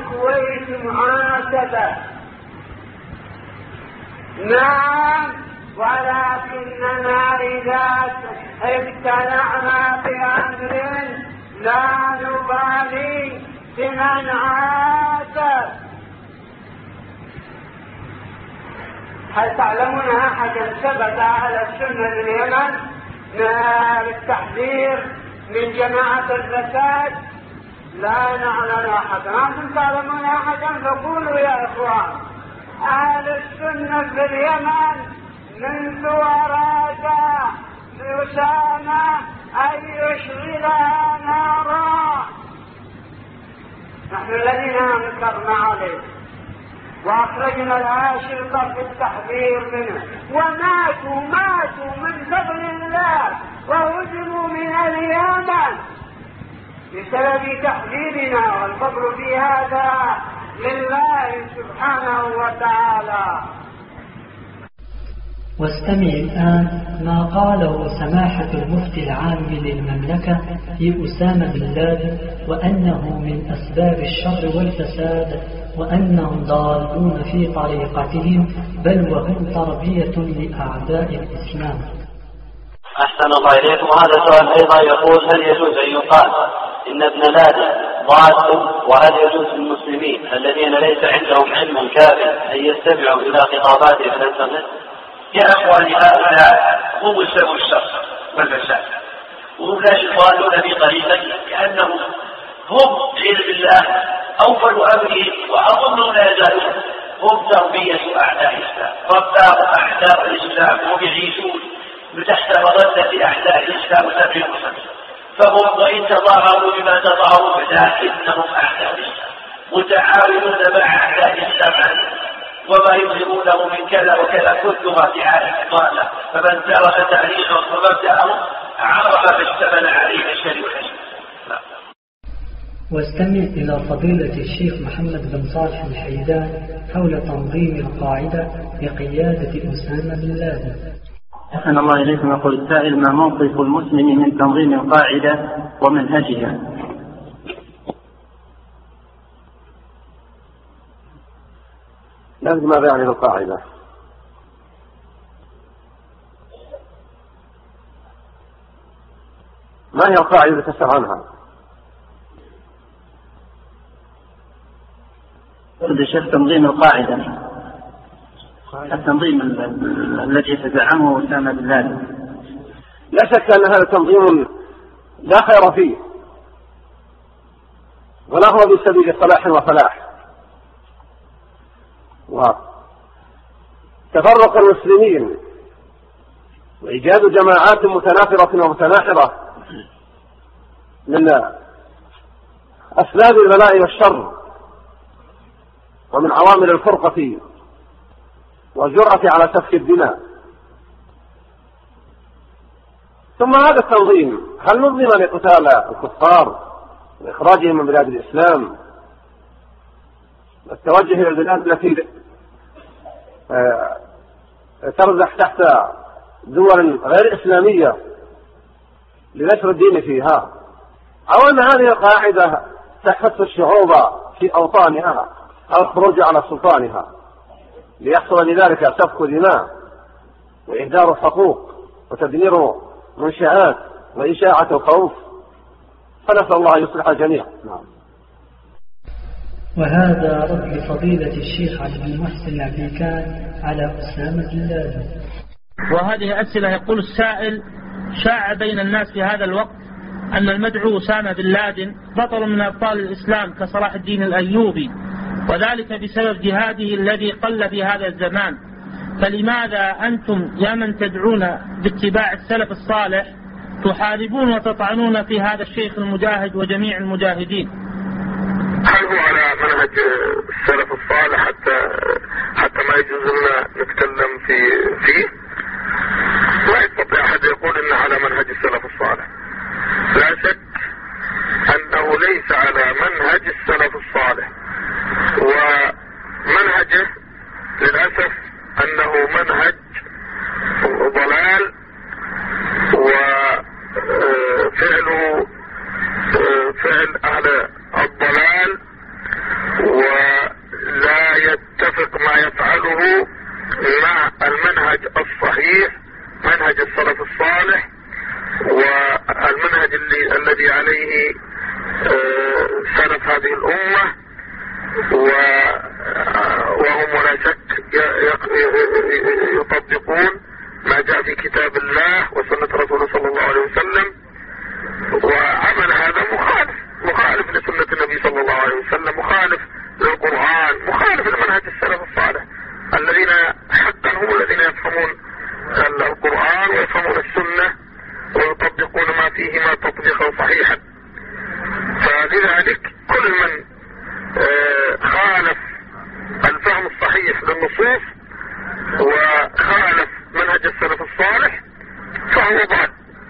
الكويت محاسبة. نعم، ولكننا إذا ابتلعنا بأمر لا نبالي بمن عاد. هل تعلمون أحدا ثبت على السنة اليمن بالتحذير من جماعة الفساد؟ لا نعلم أحدا. أنتم تعلمون أحدا فقولوا يا إخوان. أهل السنة في اليمن منذ أراد أسامة أن يشغلها نارا نحن الذين أنكرنا عليه وأخرجنا العاشرة في التحذير منه، وماتوا من فضل الله وهزموا من اليمن بسبب تحذيرنا، والفضل في هذا لله سبحانه وتعالى. واستمع الآن ما قاله سماحة المفتي العام للمملكة في أسامة بن لادن، وأنه من أسباب الشر والفساد، وأنهم ضالون في طريقتهم، بل وهم تربية لأعداء الإسلام. أحسن الله إليكم. هذا سؤال أيضا يقول: هل يجوز أن يقال إن ابن لادن ضال؟ وهل يجوز للمسلمين الذين ليس عندهم علم كافٍ أن يستمعوا إلى خطاباته في الإنترنت؟ يا أخواني، هؤلاء هم سبب الشر والفساد، وهم لا يضالون بطريقة كأنهم هم بعلم الله أول أمرهم، وأظنهم لا يزالون هم تربية أعداء الإسلام، رباهم أعداء الإسلام، وهم يعيشون تحت مظلة أعداء الإسلام وتبعهم الخمسة، فهم وإن تظاهروا بما تظاهروا لكنهم أعداء الإسلام متعاونون مع أعداء الإسلام، وما يظهرونه من كذا وكذا كلها دعاية ضالة، فمن ترك تاريخهم ومبدأهم عرف فاشتمل عليه الشر والحسن. واستمع إلى فضيلة الشيخ محمد بن صالح الحيدان حول تنظيم القاعدة بقيادة أسامة بن لادن. أحسن الله إليكم. يقول السائل: ما موقف المسلم من تنظيم القاعدة ومنهجها؟ لازم ماذا يعني بالقاعدة؟ ما هي القاعدة التي تسأل عنها؟ الشيخ تنظيم القاعدة، التنظيم الذي تزعمه أسامة بن لادن. لا شك أن هذا تنظيم لا خير فيه، ولا هو بسبيل صلاح وفلاح، وتفرق المسلمين وإيجاد جماعات متنافرة ومتناحرة من أسباب البلاء والشر ومن عوامل الفرقة والجرأة على سفك الدماء. ثم هذا التنظيم هل نظم لقتال الكفار وإخراجهم من بلاد الإسلام والتوجه إلى البلاد التي ترزح تحت دول غير إسلامية لنشر الدين فيها، أو أن هذه القاعدة تحث الشعوب في أوطانها أو الخروج على سلطانها ليحصل لذلك سفك دماء وإهدار حقوق وتدمير منشآت وإشاعة الخوف؟ فنسأل الله أن يصلح الجميع. وهذا رد فضيلة الشيخ عبد المحسن عبيكان على أسامة بن لادن. وهذه أسئلة. يقول السائل: شاع بين الناس في هذا الوقت أن المدعو أسامة بن لادن بطل من أبطال الإسلام كصلاح الدين الأيوبي، وذلك بسبب جهاده الذي قل في هذا الزمان، فلماذا أنتم يا من تدعون باتباع السلف الصالح تحاربون وتطعنون في هذا الشيخ المجاهد وجميع المجاهدين؟ هل هو على منهج السلف الصالح حتى ما يجوز لنا نتكلم فيه؟ لا يستطيع أحد يقول إنه على منهج السلف الصالح. لا شك أنه ليس على منهج السلف الصالح، ومنهجه للأسف أنه منهج ضلال، وفعل أهل الضلال، ولا يتفق ما يفعله مع المنهج الصحيح السلف الصالح والمنهج الذي عليه سلف هذه الأمة، وهم ولا شك يطبقون ما جاء في كتاب الله وسنة رسوله صلى الله عليه وسلم، وعمل هذا مخالف لسنة النبي صلى الله عليه وسلم، مخالف للقرآن، مخالف لمنهج السلف الصالح الذين حقا هم الذين يفهمون القرآن ويفهمون السنة ويطبقون ما فيهما تطبيقا صحيحا. فلذلك كل من خالف الفهم الصحيح للنصوص وخالف منهج السلف الصالح فهو ضال.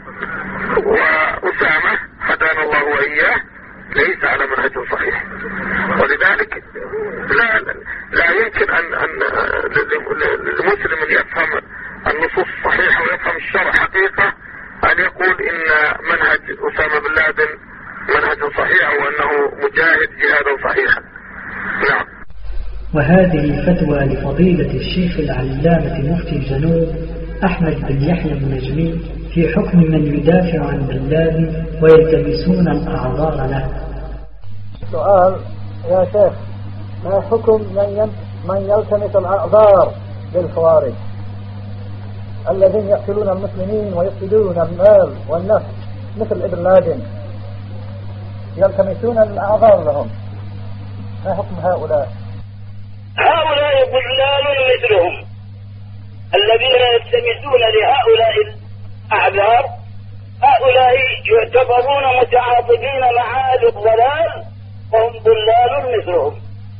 وأسامة هدانا الله وإياه ليس على منهج صحيح، ولذلك لا يمكن أن للمسلم يفهم النصوص الصحيحة ويفهم الشرع حقيقة أن يقول إن منهج أسامة بن لادن منهج صحيح وأنه مجاهد جهادا صحيحا. نعم. وهذه فتوى لفضيلة الشيخ العلامة مفتي الجنوب أحمد بن يحيى النجمي في حكم من يدافع عن بن لادن ويلتمسون الأعذار له. سؤال يا شيخ، ما حكم من يلتمس الأعذار للخوارج الذين يقتلون المسلمين ويفسدون المال والنفس مثل ابن لادن، يلتمسون الأعذار لهم، ما حكم هؤلاء؟ هؤلاء ضلال مثلهم الذين يلتمسون لهؤلاء الأعذار، هؤلاء يعتبرون متعاطفين مع أهل الضلال وهم ضلال مثلهم.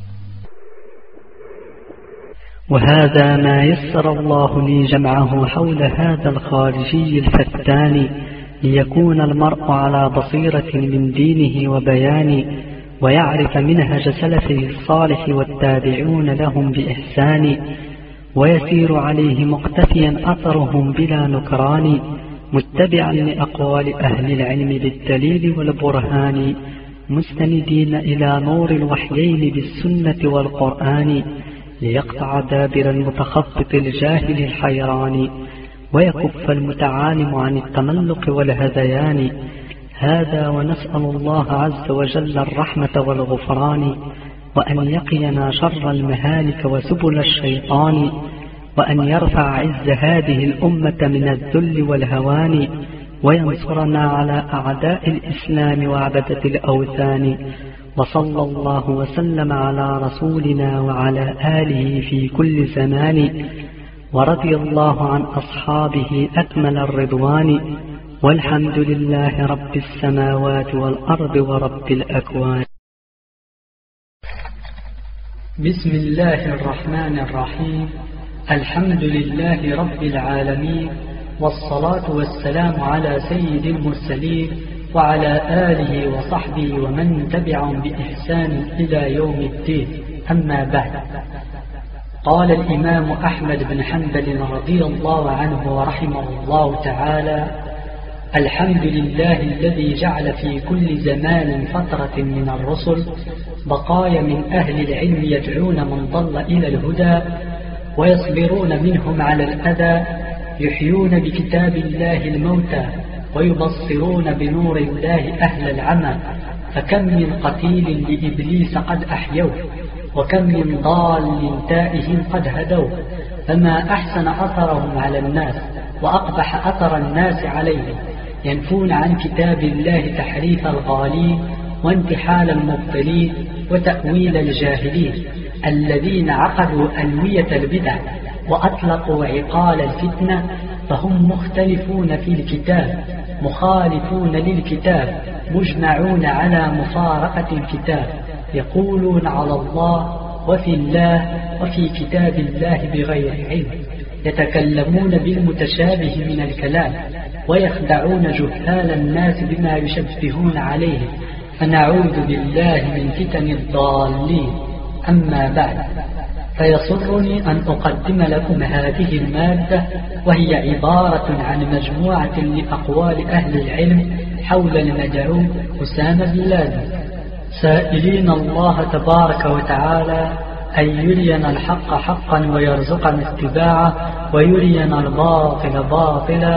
وهذا ما يسر الله لي جمعه حول هذا الخارجي الفتان، ليكون المرء على بصيرة من دينه وبيان، ويعرف منهج سلفه الصالح والتابعون لهم بإحسان، ويسير عليه مقتفيا أثرهم بلا نكران، متبعا لأقوال أهل العلم بالدليل والبرهان، مستندين إلى نور الوحيين بالسنة والقرآن، ليقطع دابر المتخبط الجاهل الحيران، ويكف المتعالم عن التملق والهذيان. هذا ونسأل الله عز وجل الرحمة والغفران، وأن يقينا شر المهالك وسبل الشيطان، وأن يرفع عز هذه الأمة من الذل والهوان، وينصرنا على أعداء الإسلام وعبدة الأوثان. وصلى الله وسلم على رسولنا وعلى آله في كل زمان، ورضي الله عن أصحابه أكمل الرضوان، والحمد لله رب السماوات والأرض ورب الأكوان. بسم الله الرحمن الرحيم. الحمد لله رب العالمين، والصلاة والسلام على سيد المرسلين وعلى آله وصحبه ومن تبعهم بإحسان إلى يوم الدين. أما بعد، قال الإمام أحمد بن حنبل رضي الله عنه ورحمه الله تعالى: الحمد لله الذي جعل في كل زمان فترة من الرسل بقايا من أهل العلم يدعون من ضل إلى الهدى، ويصبرون منهم على الأذى، يحيون بكتاب الله الموتى، ويبصرون بنور الله أهل العمى. فكم من قتيل لإبليس قد أحيوه، وكم من ضال تائه قد هدوه. فما أحسن أثرهم على الناس، وأقبح أثر الناس عليهم. ينفون عن كتاب الله تحريف الغالين، وانتحال المبطلين، وتأويل الجاهلين، الذين عقدوا أنوية البدع وأطلقوا عقال الفتنة. فهم مختلفون في الكتاب، مخالفون للكتاب، مجمعون على مفارقة الكتاب، يقولون على الله وفي الله وفي كتاب الله بغير علم، يتكلمون بالمتشابه من الكلام، ويخدعون جهال الناس بما يشبهون عليه. فنعوذ بالله من فتن الضالين. أما بعد، فيسرني أن أقدم لكم هذه المادة، وهي عبارة عن مجموعة لأقوال أهل العلم حول المدعو أسامة بن لادن، سائلين الله تبارك وتعالى أن يرينا الحق حقا ويرزقنا اتباعه، ويرينا الباطل باطلا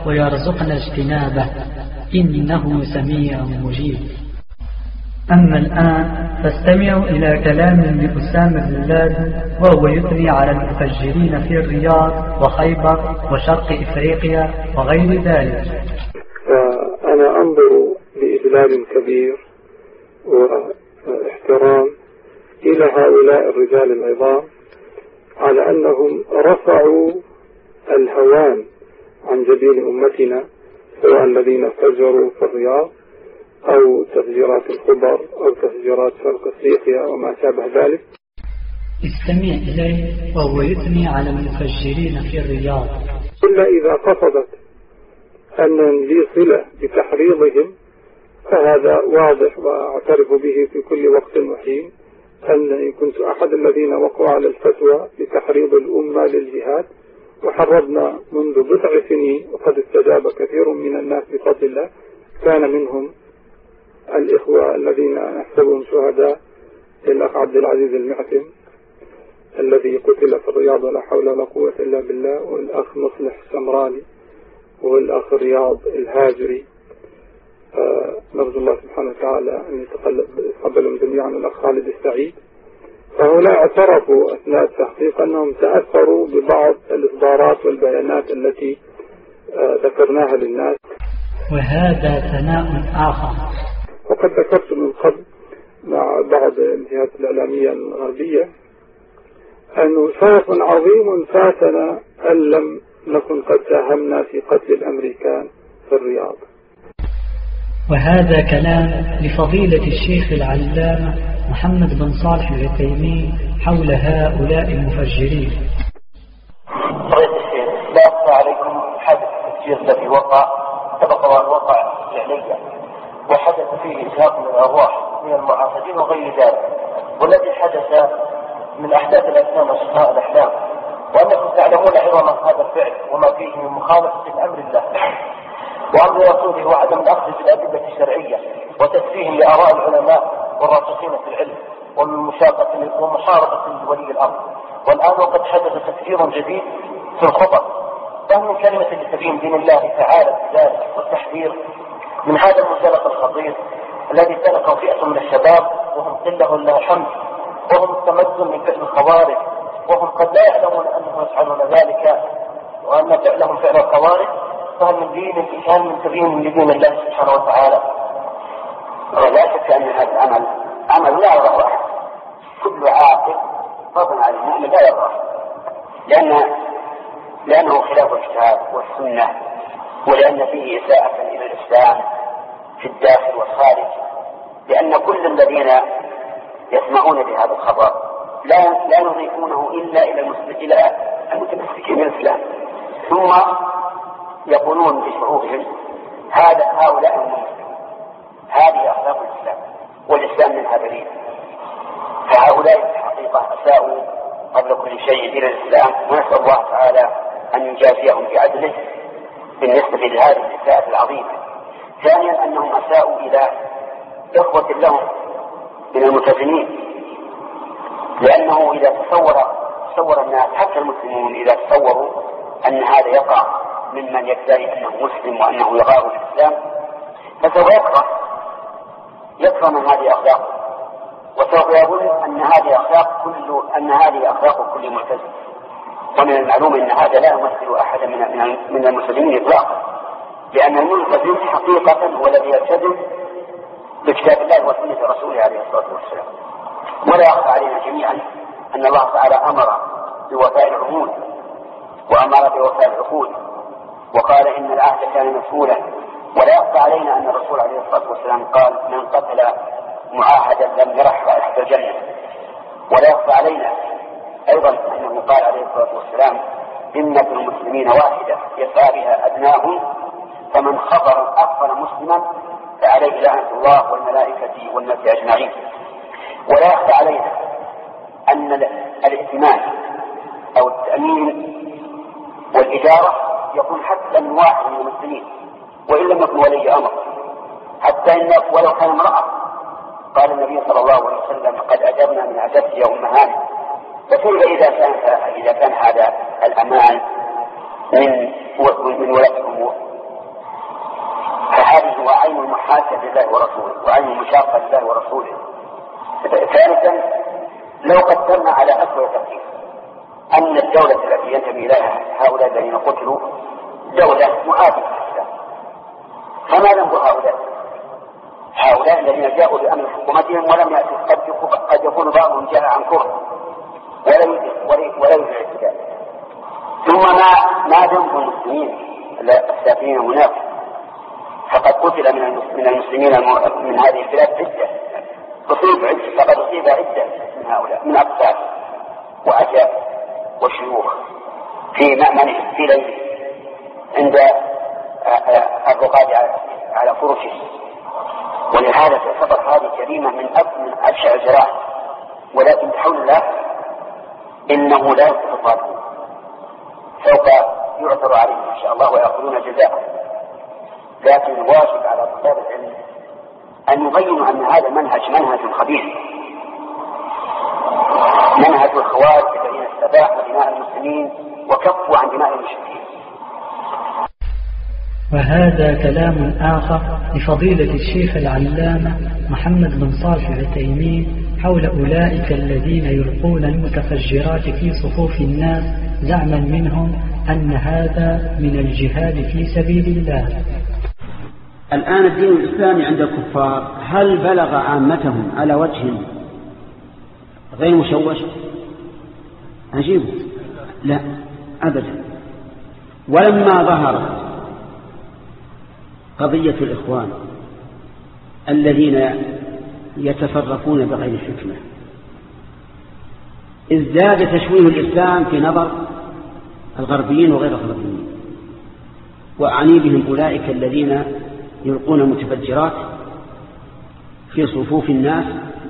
ويرزقنا اجتنابه إنه سميع مجيب. أما الآن فاستمعوا إلى كلام لأسامة بن لادن وهو يثني على المفجرين في الرياض وخيبر وشرق إفريقيا وغير ذلك. أنا أنظر بإجلال كبير واحترام إلى هؤلاء الرجال العظام على أنهم رفعوا الهوان عن جبين أمتنا، سواء الذين فجروا في الرياض أو تفجيرات الخبر أو تفجيرات شرق أفريقيا وما شابه ذلك. استمع إليه وهو يثني على المفجرين في الرياض. إلا إذا قصدت أن لي صلة بتحريضهم فهذا واضح وأعترف به في كل وقت وحين، أنني كنت أحد الذين وقعوا على الفتوى بتحريض الأمة للجهاد، وحرضنا منذ بضع سنين وقد استجاب كثير من الناس بفضل الله. كان منهم الإخوة الذين نحسبهم شهداء، الأخ عبد العزيز المعتم الذي قتل في الرياض ولا حول ولا قوة إلا بالله، والأخ مصلح السمراني، والأخ رياض الهاجري. نرجو الله سبحانه وتعالى أن يتقبلهم جميعا، الأخ خالد السعيد. فهؤلاء اعترفوا أثناء التحقيق أنهم تأثروا ببعض الإصدارات والبيانات التي ذكرناها للناس. وهذا ثناء آخر. وقد ذكرت من قبل مع بعض الجهات الإعلامية الغربية أنه شرف عظيم فاتنا أن لم نكن قد ساهمنا في قتل الأمريكان في الرياض. وهذا كلام لفضيلة الشيخ العلامة محمد بن صالح العثيمين حول هؤلاء المفجرين. لا أخفى عليكم حدث التفجير الذي سبق وأن وقع فعليا، وحدث فيه إزهاق من الأرواح من المعاصرين وغير ذلك، والذي حدث من أحداث الأجسام وشفاء الأحلام، وأنكم تعلمون عظم هذا الفعل وما فيه من مخالفة لأمر الله وأمر رسوله وعدم الأخذ بالأدلة الشرعية وتسفيه لآراء العلماء والراسخين في العلم ومحاربة ولي الأمر. والآن وقد حدث تفسير جديد في الخطب، فهم من كلمة لتبيين دين الله تعالى بذلك والتحذير من هذا المنزلق الخطير الذي سلكه فئة من الشباب وهم قلة لا حمد، وهم التمدن من فعل الخوارج، وهم قد لا يعلمون أنهم يفعلون ذلك وأن فعلهم فعل الخوارج. فهل من دين الإنسان من تبيين لدين الله سبحانه وتعالى؟ ولا شك أن هذا عمل لا يراه أحد، كل عاقل فضلا عن المؤمن لا يراه، لأنه خلاف الكتاب والسنة، ولأن فيه إساءة إلى الإسلام في الداخل والخارج، لأن كل الذين يسمعون بهذا الخبر لا يضيفونه إلا إلى المتمسكين بالإسلام، ثم يقولون بشعوبهم هؤلاء المسلمين، هذه أخلاق الإسلام والإسلام منها بريء. فهؤلاء في الحقيقة أساءوا قبل كل شيء إلى الإسلام، ونسأل الله تعالى أن يجازيهم بعدله بالنسبة لهذه الإساءة العظيمة. ثانيا أنهم أساءوا إلى إخوة لهم من الملتزمين، لأنه إذا تصور الناس حتى المسلمون إذا تصوروا أن هذا يقع ممن يدعي أنه مسلم وأنه يغار الإسلام فسوف يكره من هذه أخلاقه، وسوف يقول أن هذه أخلاق كل ملتزم. ومن المعلوم أن هذا لا يمثل أحدا من المسلمين إطلاقا، لأن الملتزم حقيقة هو الذي يلتزم بكتاب الله وسنة رسوله عليه الصلاة والسلام. ولا يخفى علينا جميعا أن الله تعالى أمر بوفاء العهود وأمر بوفاء العقود، وقال إن العهد كان مسؤولا. ولا يخفى علينا أن الرسول عليه الصلاة والسلام قال من قتل معاهدا لم يرح رائحة الجنة. ولا يخفى علينا أيضا أنه قال عليه الصلاة والسلام ذمة المسلمين واحدة يسعى بها أدناهم، فمن خبر أغفر مسلما فعليه لعنة الله والملائكة والناس أجمعين. ولا يخفى علينا أن الائتمان أو التأمين والإدارة يكون حتى من واحد من المسلمين وإن لم يكن ولي أمر، حتى إن ولو كان امرأة. قال النبي صلى الله عليه وسلم قد أجبنا من عجبت يا أم هاني. فكيف إذا كان هذا الأمان من ولاة الأمور المعادة لله ورسوله وعدم المشاقة لله ورسوله. ثالثا لو قدرنا على أسوأ تقدير أن الدولة التي ينتمي إليها هؤلاء الذين قتلوا دولة معادية للإسلام، فما ذنب هؤلاء الذين جاءوا بأمر حكومتهم ولم يأتوا، قد يكون بعضهم جاء عن كره ولا يوجد اعتداء. ثم ما ذنب المسلمين الساكنين هناك؟ فقد قتل من المسلمين من هذه البلاد عدة، فقد أصيب عدة من هؤلاء من أطفال وأجاب وشيوخ في مأمنهم في ليل عند الرقاد على فرشه. ولهذا تعتبر هذه جريمة من أبشع الجرائم، ولكن بحول الله إنه لا يستطاع، سوف يعثر عليهم إن شاء الله ويأخذون جزاء. لكن الواجب على طلاب العلم أن يبينوا أن هذا منهج خبيث، منهج الخوارج الذين استباحوا دماء المسلمين وكفوا عن دماء المشركين. وهذا كلام آخر لفضيلة الشيخ العلامة محمد بن صالح العثيمين حول أولئك الذين يلقون المتفجرات في صفوف الناس زعما منهم أن هذا من الجهاد في سبيل الله. الآن الدين الإسلامي عند الكفار هل بلغ عامتهم على وجه غير مشوش؟ عجيب، لا أبدا. ولما ظهرت قضية الإخوان الذين يتصرفون بغير حكمة ازداد تشويه الإسلام في نظر الغربيين وغير الغربيين، وأعني بهم أولئك الذين يلقون المتفجرات في صفوف الناس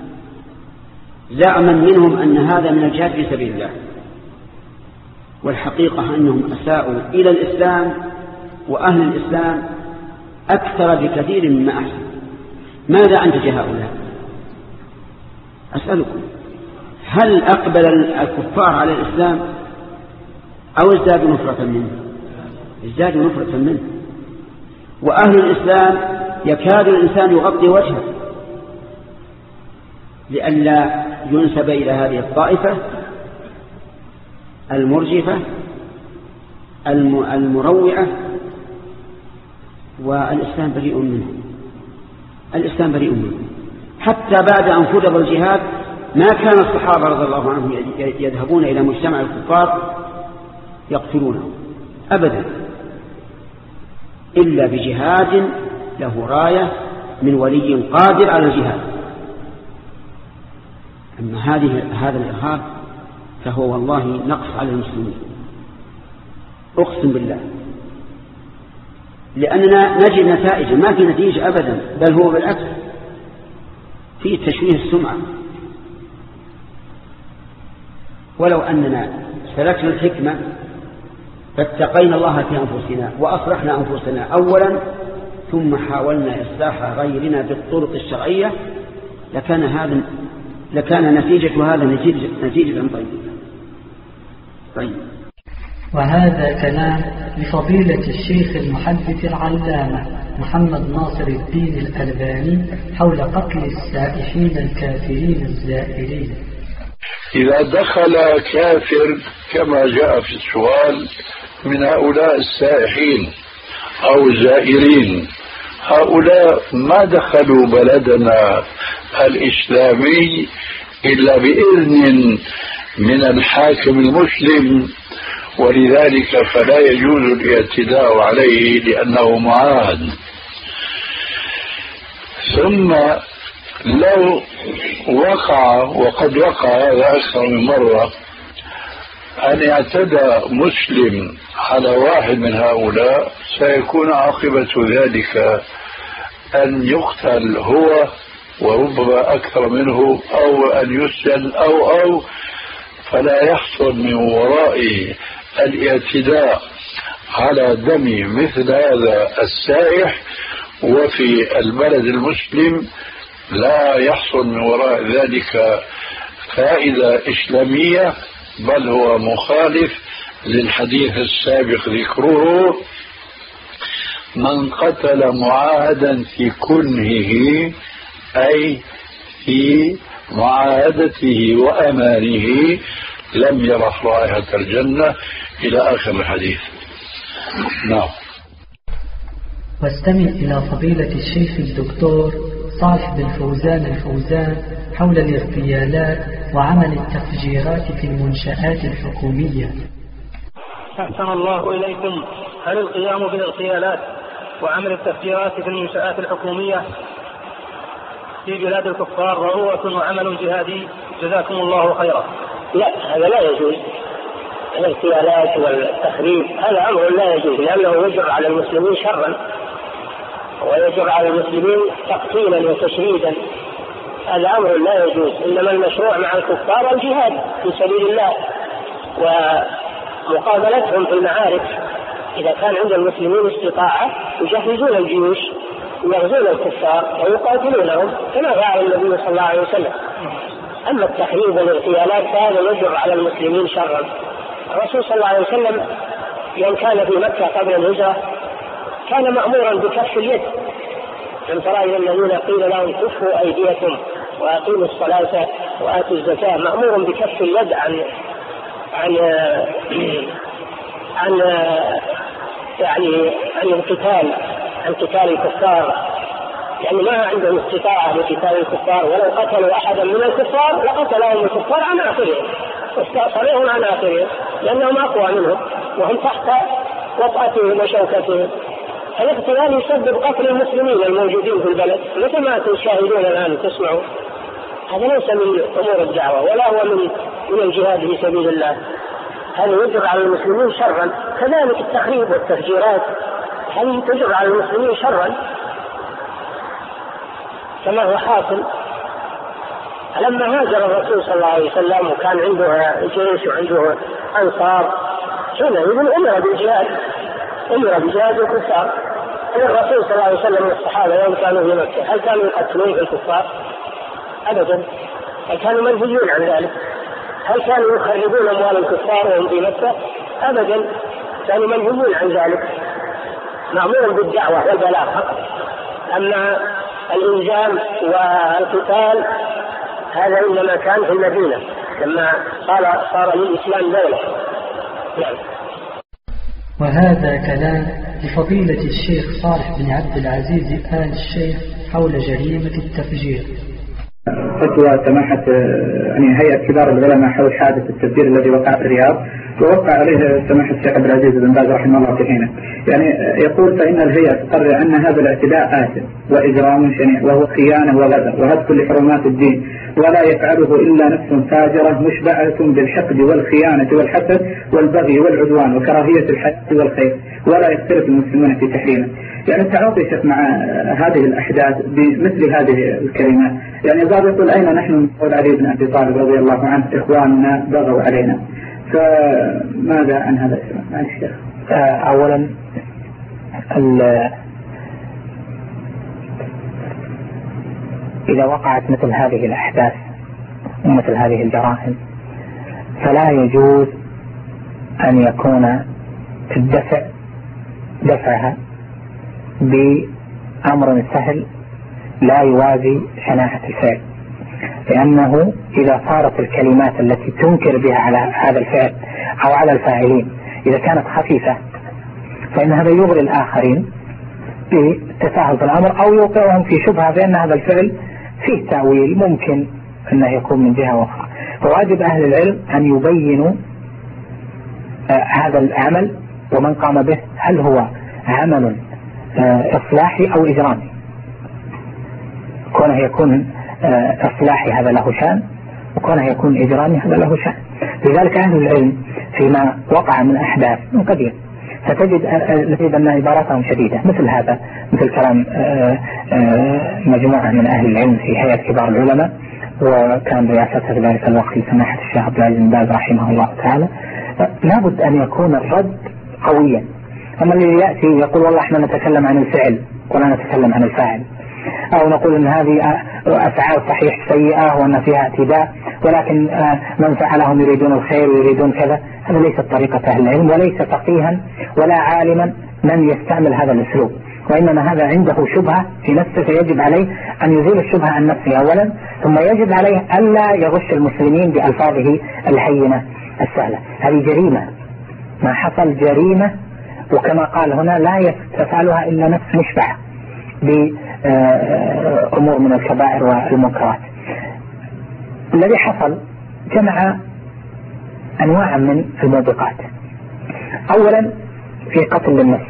زعما منهم أن هذا من الجهاد في سبيل الله، والحقيقة أنهم أساءوا إلى الإسلام وأهل الإسلام أكثر بكثير مما أحسن. ماذا أنتج هؤلاء؟ أسألكم، هل أقبل الكفار على الإسلام أو ازدادوا نفرة منه؟ ازدادوا نفرة منه. وأهل الإسلام يكاد الإنسان يغطي وجهه لئلا ينسب إلى هذه الطائفة المرجفة المروعة، والإسلام بريء منه. الإسلام بريء منه. حتى بعد أن فرض الجهاد ما كان الصحابة رضي الله عنهم يذهبون إلى مجتمع الكفار يقتلونه أبدا، إلا بجهاد له راية من ولي قادر على الجهاد. أما هذا الإرهاب فهو والله نقص على المسلمين، أقسم بالله، لأننا نجد نتائج ما في نتيجة أبدا، بل هو بالعكس في تشويه السمعة. ولو أننا سلكنا الحكمة فاتقينا الله في أنفسنا وأصلحنا أنفسنا أولا ثم حاولنا إصلاح غيرنا بالطرق الشرعية لكان نتيجة هذا نتيجة طيب. وهذا كلام لفضيلة الشيخ المحدث العلامة محمد ناصر الدين الألباني حول قتل السائحين الكافرين الزائرين. إذا دخل كافر كما جاء في السؤال من هؤلاء السائحين أو الزائرين، هؤلاء ما دخلوا بلدنا الإسلامي إلا بإذن من الحاكم المسلم، ولذلك فلا يجوز الاعتداء عليه لأنه معاهد. ثم لو وقع، وقد وقع هذا أكثر من مرة، أن يعتدى مسلم على واحد من هؤلاء سيكون عاقبة ذلك أن يقتل هو وربما أكثر منه، أو أن يسجن أو فلا يحصل من وراء الاعتداء على دم مثل هذا السائح وفي البلد المسلم لا يحصل من وراء ذلك فائدة إسلامية، بل هو مخالف للحديث السابق ذكره، من قتل معاهدا في كنهه أي في معاهدته وأمانه لم يرح رائحة الجنة إلى آخر الحديث. نعم. واستمع إلى فضيلة الشيخ الدكتور صالح بن فوزان الفوزان حول الاغتيالات وعمل التفجيرات في المنشآت الحكومية. أحسن الله إليكم. هل القيام بالاغتيالات وعمل التفجيرات في المنشآت الحكومية في بلاد الكفار ضرورة وعمل جهادي؟ جزاكم الله خيرا. لا، هذا لا يجوز. الاغتيالات والتخريب هذا أمر لا يجوز، لأنه يجر على المسلمين شرا ويجر على المسلمين تقتيلا وتشريدا. هذا أمر لا يجوز. إنما المشروع مع الكفار الجهاد في سبيل الله ومقابلتهم في المعارك. إذا كان عند المسلمين استطاعة يجهزون الجيوش ويغزون الكفار ويقاتلونهم كما فعل النبي صلى الله عليه وسلم. أما التخريب والاغتيالات فهذا يجر على المسلمين شرا. الرسول صلى الله عليه وسلم يوم كان في مكة قبل الهجرة كان مأمورا بكف اليد. لم ترى إلى الذين قيل لهم كفوا أيديكم وأقيموا الصلاة وآتوا الزكاة، مأمور بكف اليد عن القتال، عن قتال الكفار، يعني ما عندهم استطاعة لقتال الكفار، ولو قتلوا أحدا من الكفار لقتلهم الكفار عن آخرهم واستأصلوهم عن آخرهم لأنهم أقوى منهم وهم تحت وطأتهم وشوكتهم. الاغتيال يسبب قتل المسلمين الموجودين في البلد مثل ما تشاهدون الآن تسمعوا. هذا ليس من أمور الدعوة ولا هو من الجهاد في سبيل الله. هذا يجر على المسلمين شرا. كذلك التخريب والتفجيرات هذه تجر على المسلمين شرا كما هو حاصل. لما هاجر الرسول صلى الله عليه وسلم وكان عنده جيش وعنده أنصار حينئذ أمر بجهاد الكفار. الرسول صلى الله عليه وسلم والصحابة يوم كانوا في مكة هل كانوا يقتلون الكفار؟ أبدا. هل كانوا منهيون عن ذلك؟ هل كانوا يخربون أموال الكفار وهم في مكة؟ أبدا، كانوا منهيون عن ذلك، مأمور بالدعوة والبلاغ فقط. أما الإلزام والقتال هذا إنما كان في المدينة لما صار للإسلام دولة. نعم. وهذا كلام لفضيلة الشيخ صالح بن عبد العزيز آل الشيخ حول جريمة التفجير. فتوى سماحة هيئة كبار العلماء حول حادث التفجير الذي وقع في الرياض، ووقع عليه سماحة الشيخ عبد العزيز بن باز رحمه الله في حينه. يقول فإن الهيئة تقرر أن هذا الاعتداء آثم وإجرام شنيع وهو خيانة وغدر وهتك لحرمات الدين، ولا يفعله إلا نفس فاجرة مشبعة بالحقد والخيانة والحسد والبغي والعدوان وكراهية الحق والخير، ولا يختلف المسلمون في تحريمه. التعاطي شيخ مع هذه الأحداث بمثل هذه الكلمات. البعض يقول أين نحن من قول علي بن أبي طالب رضي الله عنه إخواننا بغوا علينا، فماذا عن هذا الشيخ؟ أولا إذا وقعت مثل هذه الأحداث ومثل هذه الجرائم فلا يجوز أن يكون دفعها بأمر سهل لا يوازي شناعة الفعل، لأنه إذا صارت الكلمات التي تنكر بها على هذا الفعل أو على الفاعلين إذا كانت خفيفة فإن هذا يغري الآخرين بالتساهل في الأمر أو يوقعهم في شبهة بأن هذا الفعل فيه تأويل ممكن أنه يكون من جهة أخرى. فواجب أهل العلم أن يبينوا هذا العمل ومن قام به هل هو عمل إصلاحي أو إجرامي. كونه يكون إصلاحي هذا له شأن، وكونه يكون إجرامي هذا له شأن. لذلك أهل العلم فيما وقع من أحداث من قديم فتجد أن عباراتهم شديدة مثل هذا، مثل كلام مجموعة من أهل العلم في هيئة كبار العلماء وكان رئاستها في ذلك الوقت لسماحة الشيخ عبد العزيز بن باز رحمه الله تعالى. لابد أن يكون الرد قويا. أما اللي يأتي يقول والله احنا نتكلم عن الفعل ولا نتكلم عن الفاعل، أو نقول أن هذه أفعال صحيح سيئة وأن فيها اعتداء ولكن من فعلهم يريدون الخير ويريدون كذا، هذا ليس طريقة أهل العلم وليس فقيها ولا عالما من يستعمل هذا الأسلوب، وإنما هذا عنده شبهة في نفسه، فيجب عليه أن يزيل الشبهة عن نفسه أولا، ثم يجب عليه ألا يغش المسلمين بألفاظه الهينة السهلة. هذه جريمة، ما حصل جريمة، وكما قال هنا لا تفعلها إلا نفس مشبعة بأمور من الكبائر والمنكرات. الذي حصل جمع أنواع من الموبقات. أولا في قتل للنفس،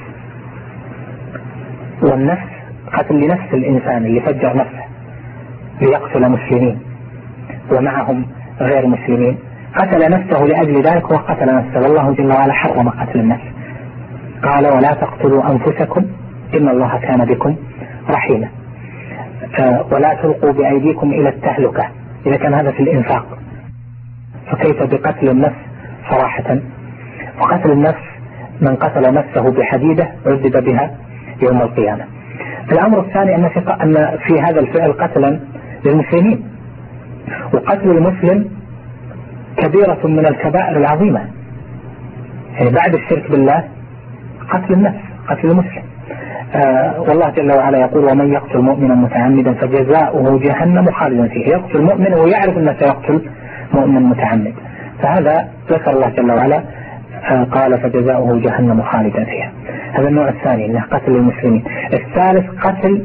والنفس قتل لنفس الإنسان اللي فجر نفسه ليقتل مسلمين ومعهم غير مسلمين، قتل نفسه لأجل ذلك وقتل نفسه، والله جل وعلا حرم قتل النفس، قال ولا تقتلوا أنفسكم إن الله كان بكم رحيما، ولا تلقوا بأيديكم إلى التهلكة. إذا كان هذا في الإنفاق، فكيف بقتل النفس صراحة؟ وقتل النفس من قتل نفسه بحديدة عذب بها يوم القيامة. الأمر الثاني أن في هذا الفعل قتلا للمسلمين، وقتل المسلم كبيرة من الكبائر العظيمة، يعني بعد الشرك بالله قتل النفس، قتل المسلم. والله جل وعلا يقول ومن يقتل مؤمنا متعمدا فجزاؤه جهنم خالدا فيه. يقتل مؤمن ويعرف أنه سيقتل مؤمن متعمد، فهذا ذكر الله جل وعلا قال فجزاؤه جهنم خالدا فيها. هذا النوع الثاني أنه قتل المسلمين. الثالث قتل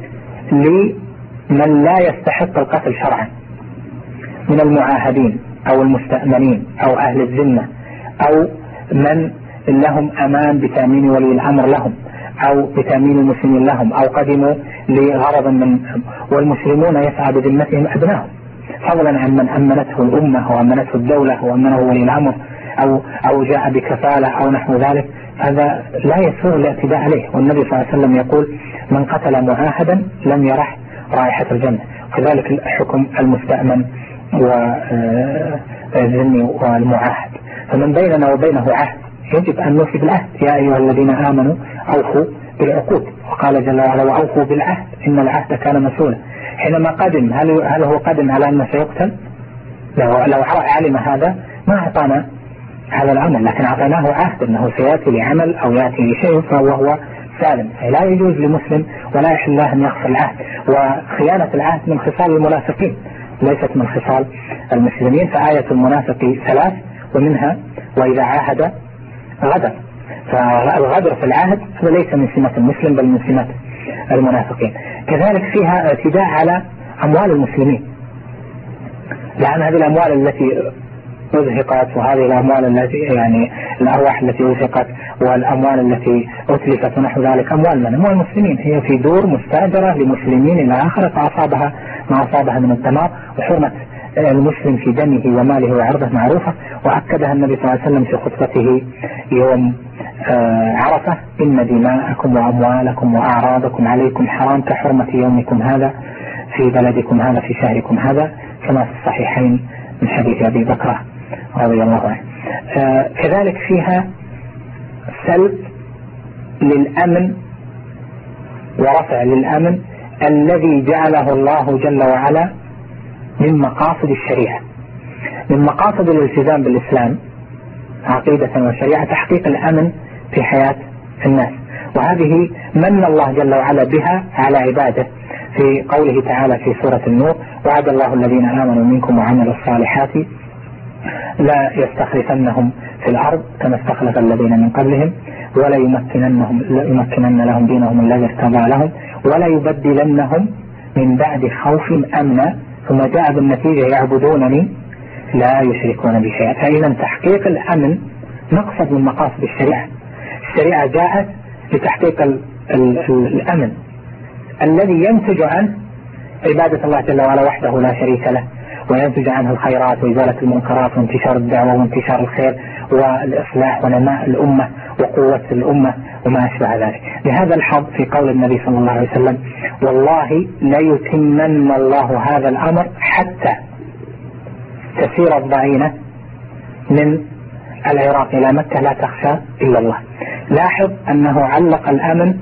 لمن لا يستحق القتل شرعا من المعاهدين أو المستأمنين أو أهل الذمة أو من لهم أمان بتأمين ولي الأمر لهم أو بتأمين المسلمين لهم أو قدموا لغرض من، والمسلمون يسعى بذمتهم أبنائهم، فضلا عن من أمنته الأمة وأمنته الدولة وأمنه ولي الأمر أو جاء بكفالة أو نحو ذلك. هذا لا يسوغ الاعتداء عليه، والنبي صلى الله عليه وسلم يقول من قتل معاهدا لم يرح رائحة الجنة. كذلك حكم المستأمن والذمي والمعاهد، فمن بيننا وبينه عهد يجب أن نوفي بالعهد. يا أيها الذين آمنوا أوفوا بالعقود، وقال جل وعلا وأوفوا بالعهد إن العهد كان مسؤولا. حينما قدم هل هو قدم على أنه سيقتل؟ لو علم هذا ما أعطانا هذا الأمر، لكن أعطيناه عهد أنه سيأتي لعمل أو يأتي لشيء فهو سالم. فلا يجوز لمسلم ولا يحل له أن يخفى العهد، وخيانة العهد من خصال المنافقين ليست من خصال المسلمين. فآية المنافق 3 ومنها وإذا عاهد غدر، فالغدر في العهد هذا ليس من سمة المسلم بل من سمة المنافقين. كذلك فيها اعتداء على أموال المسلمين، لأن هذه الأموال التي أزهقت وهذه الأموال التي يعني الأرواح التي أزهقت والأموال التي أتلفت ونحو ذلك أموال من أموال المسلمين، هي في دور مستأجرة لمسلمين إلى آخر، فأصابها ما أصابها من الدمار، وحرمة المسلم في دمه وماله وعرضه معروفة، وأكدها النبي صلى الله عليه وسلم في خطبته يوم عرفة إن دماءكم وأموالكم وأعراضكم عليكم حرام كحرمة يومكم هذا في بلدكم هذا في شهركم هذا، كما في الصحيحين من حديث أبي بكر رضي الله عنه. كذلك فيها سلب للأمن ورفع للأمن الذي جعله الله جل وعلا من مقاصد الشريعة. من مقاصد الالتزام بالإسلام عقيدة وشريعة تحقيق الأمن في حياة الناس، وهذه من الله جل وعلا بها على عباده في قوله تعالى في سورة النور وعد الله الذين آمنوا منكم وعملوا الصالحات لا يستخلفنهم في الأرض كما استخلف الذين من قبلهم ولا يمكنن لهم دينهم الذي ارتضى لهم ولا يبدلنهم من بعد خوف أمنا ثم جاء بالنتيجة يعبدونني لا يشركون بي شيئا. فإذا تحقيق الأمن مقصد من مقاصد الشريعة. الشريعة جاءت لتحقيق الأمن الذي ينتج عنه عبادة الله جل وعلا وحده لا شريك له، وينتج عنه الخيرات وإزالة المنكرات وانتشار الدعوة وانتشار الخير والإصلاح ونماء الأمة وقوة الأمة وما أشبه ذلك. لهذا الحظ في قول النبي صلى الله عليه وسلم والله ليتمن الله هذا الأمر حتى تسير الضعينة من العراق إلى مكة لا تخشى إلا الله. لاحظ أنه علق الأمن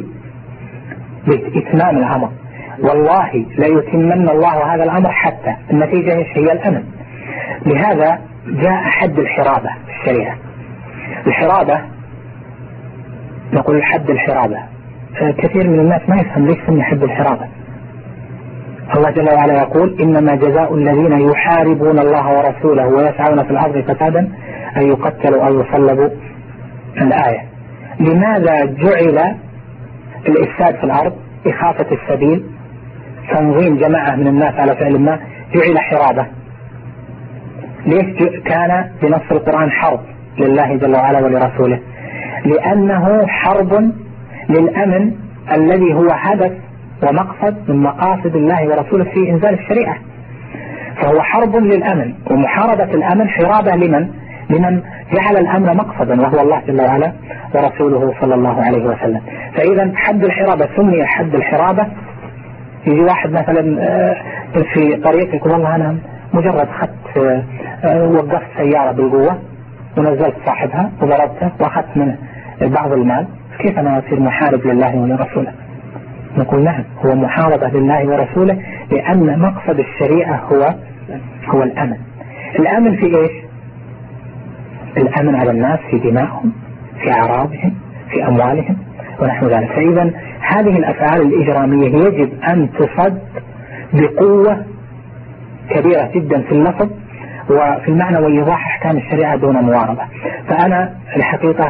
بإتمام الأمر، والله ليتمن الله هذا الأمر حتى النتيجة هي الأمن. لهذا جاء حد الحرابة في الشريعة. الحرابة نقول حد الحرابة. كثير من الناس ما يفهم ليش سمي حد الحرابة. الله جل وعلا يقول إنما جزاء الذين يحاربون الله ورسوله ويسعون في الأرض فسادا أن يقتلوا أو يصلبوا. الآية. لماذا جعل الإفساد في الأرض إخافة السبيل تنظيم جماعة من الناس على فعل ما جعل حرابة؟ ليش كان بنص القرآن حرب لله جل وعلا ولرسوله؟ لأنه حرب للأمن الذي هو هدف ومقصد من مقاصد الله ورسوله في إنزال الشريعة. فهو حرب للأمن، ومحاربة الأمن حرابة لمن جعل الأمن مقصدا وهو الله جل وعلا ورسوله صلى الله عليه وسلم. فإذا حد الحرابة سمي حد الحرابة. يجي واحد مثلا في طريق يقول والله أنا مجرد وقفت سيارة بالقوة ونزلت صاحبها وضربته وأخذت منه بعض المال، كيف أنا أصير محارب لله ولرسوله؟ نقول نعم، هو محاربة لله ورسوله لأن مقصد الشريعة هو الأمن. الأمن في إيش؟ الأمن على الناس في دمائهم، في أعراضهم، في أموالهم ونحو ذلك. فإذا هذه الأفعال الإجرامية يجب أن تصد بقوة كبيرة جدا في اللفظ وفي المعنى وإيضاح أحكام الشريعة دون مواربة. فأنا الحقيقة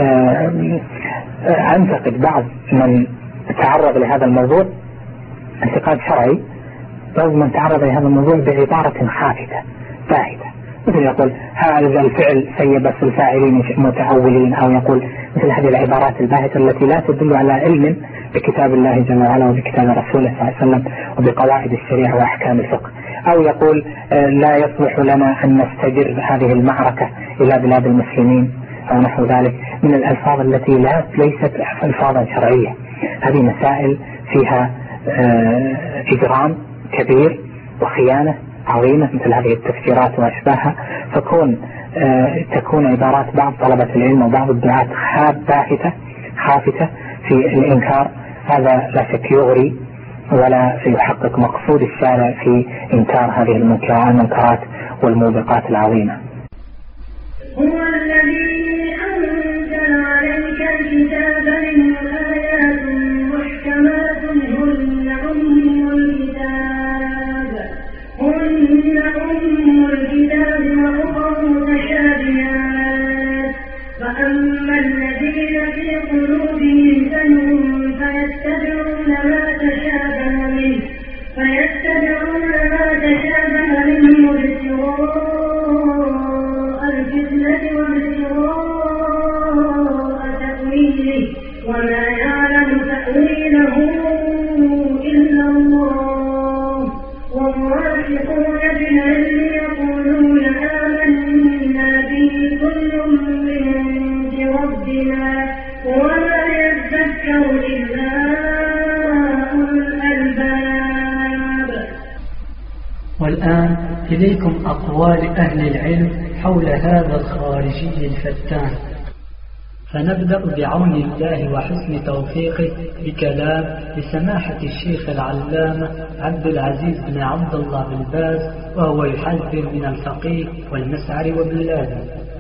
أنتقد بعض من تعرض لهذا الموضوع انتقاد شرعي، بعض من تعرض لهذا الموضوع بعبارة خافتة باهتة، مثل يقول هذا الفعل سيء بس الفاعلين متأولين، أو يقول مثل هذه العبارات الباهتة التي لا تدل على علم بكتاب الله جل وعلا وبكتاب رسوله صلى الله عليه وسلم وبقواعد الشريعة وأحكام الفقه. أو يقول لا يصلح لنا أن نستجر هذه المعركة إلى بلاد المسلمين أو نحو ذلك من الألفاظ التي ليست ألفاظا شرعية. هذه مسائل فيها إجرام كبير وخيانة عظيمة مثل هذه التفسيرات وأشباهها، تكون عبارات بعض طلبة العلم وبعض الدعاة باهتة خافتة في الإنكار. هذا لا شك يغري ولا يحقق مقصود الشارع في إنكار هذه المنكرات والموبقات العظيمة. هو الذي أنزل عليك الكتاب منه آيات محكمات هن أم الكتاب وأخر متشابهات، فأما الذين في قلوبهم زيغ فيتبعون ما تشابه منه ابتغاء الفتنة وابتغاء تأويله وما يعلم تأويله إلا الله، والراسخون في العلم يقولون آمنا به كل من عند ربنا وما يذكر إلا أولو الألباب. والآن إليكم أقوال أهل العلم حول هذا الخارجي الفتان. فنبدأ بعون الله وحسن توفيقه بكلام لسماحة الشيخ العلامة عبد العزيز بن عبد الله بن باز، وهو يحذر من الفقيه والمسعر وابن لادن.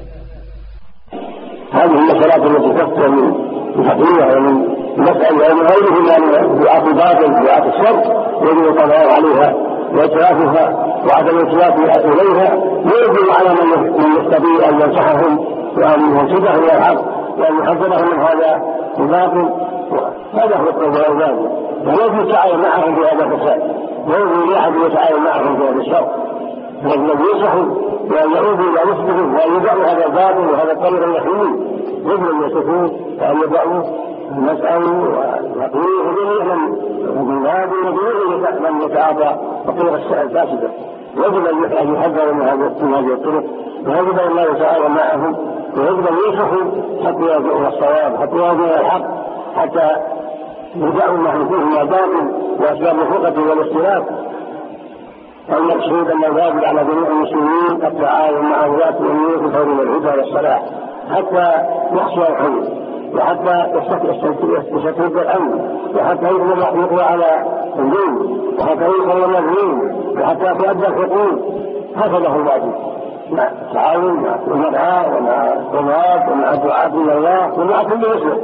هذه المسألات التي تفتح من الفقيه ومن مسألة ومن غيرهما من دعاة الباطل دعاة الشر يجب القضاء عليها وإتلافها وعدم الإتلاف إليها، ويجب على من يستطيع أن ينصحهم وأن ينصحهم إلى الحق وأن يحذرهم من هذا الباطل. هذا هو القضاء الواجب، ويجب التعاون معهم في هذا الفساد، ويجب لأحد يتعاون معهم في هذا الشر، الذي ينصحوا وأن يعودوا إلى نفسهم وأن يدعوا هذا الباطل وهذا الطريق المحمول. يجب أن يشوفوا وأن يدعوا المسألة ويقولوا جميعا ومن هذه وجميع من يتعاطى فقير الفاسدة. يجب أن يحذروا من هذه الطرق، ويجب أن لا يتعاون معهم، ويجب أن ينصحوا حتى يرجعوا الصواب، حتى يرجعوا الحق، حتى يدعوا ما فيه باطل وأسباب الفرقة والاختلاف. المقصود أن الواجب على جميع المسلمين التعاون مع ولاة الأمور في الخير والهدى والصلاح حتى يحصل الحل، وحتى يستتب الأمن، وحتى يقضى على الدين، وحتى يوصل المظلوم، وحتى يتأدى الحقوق. هذا هو الواجب، مع التعاون مع المرعى ومع الصلاة ومع الدعاة إلى الله ومع كل مسلم.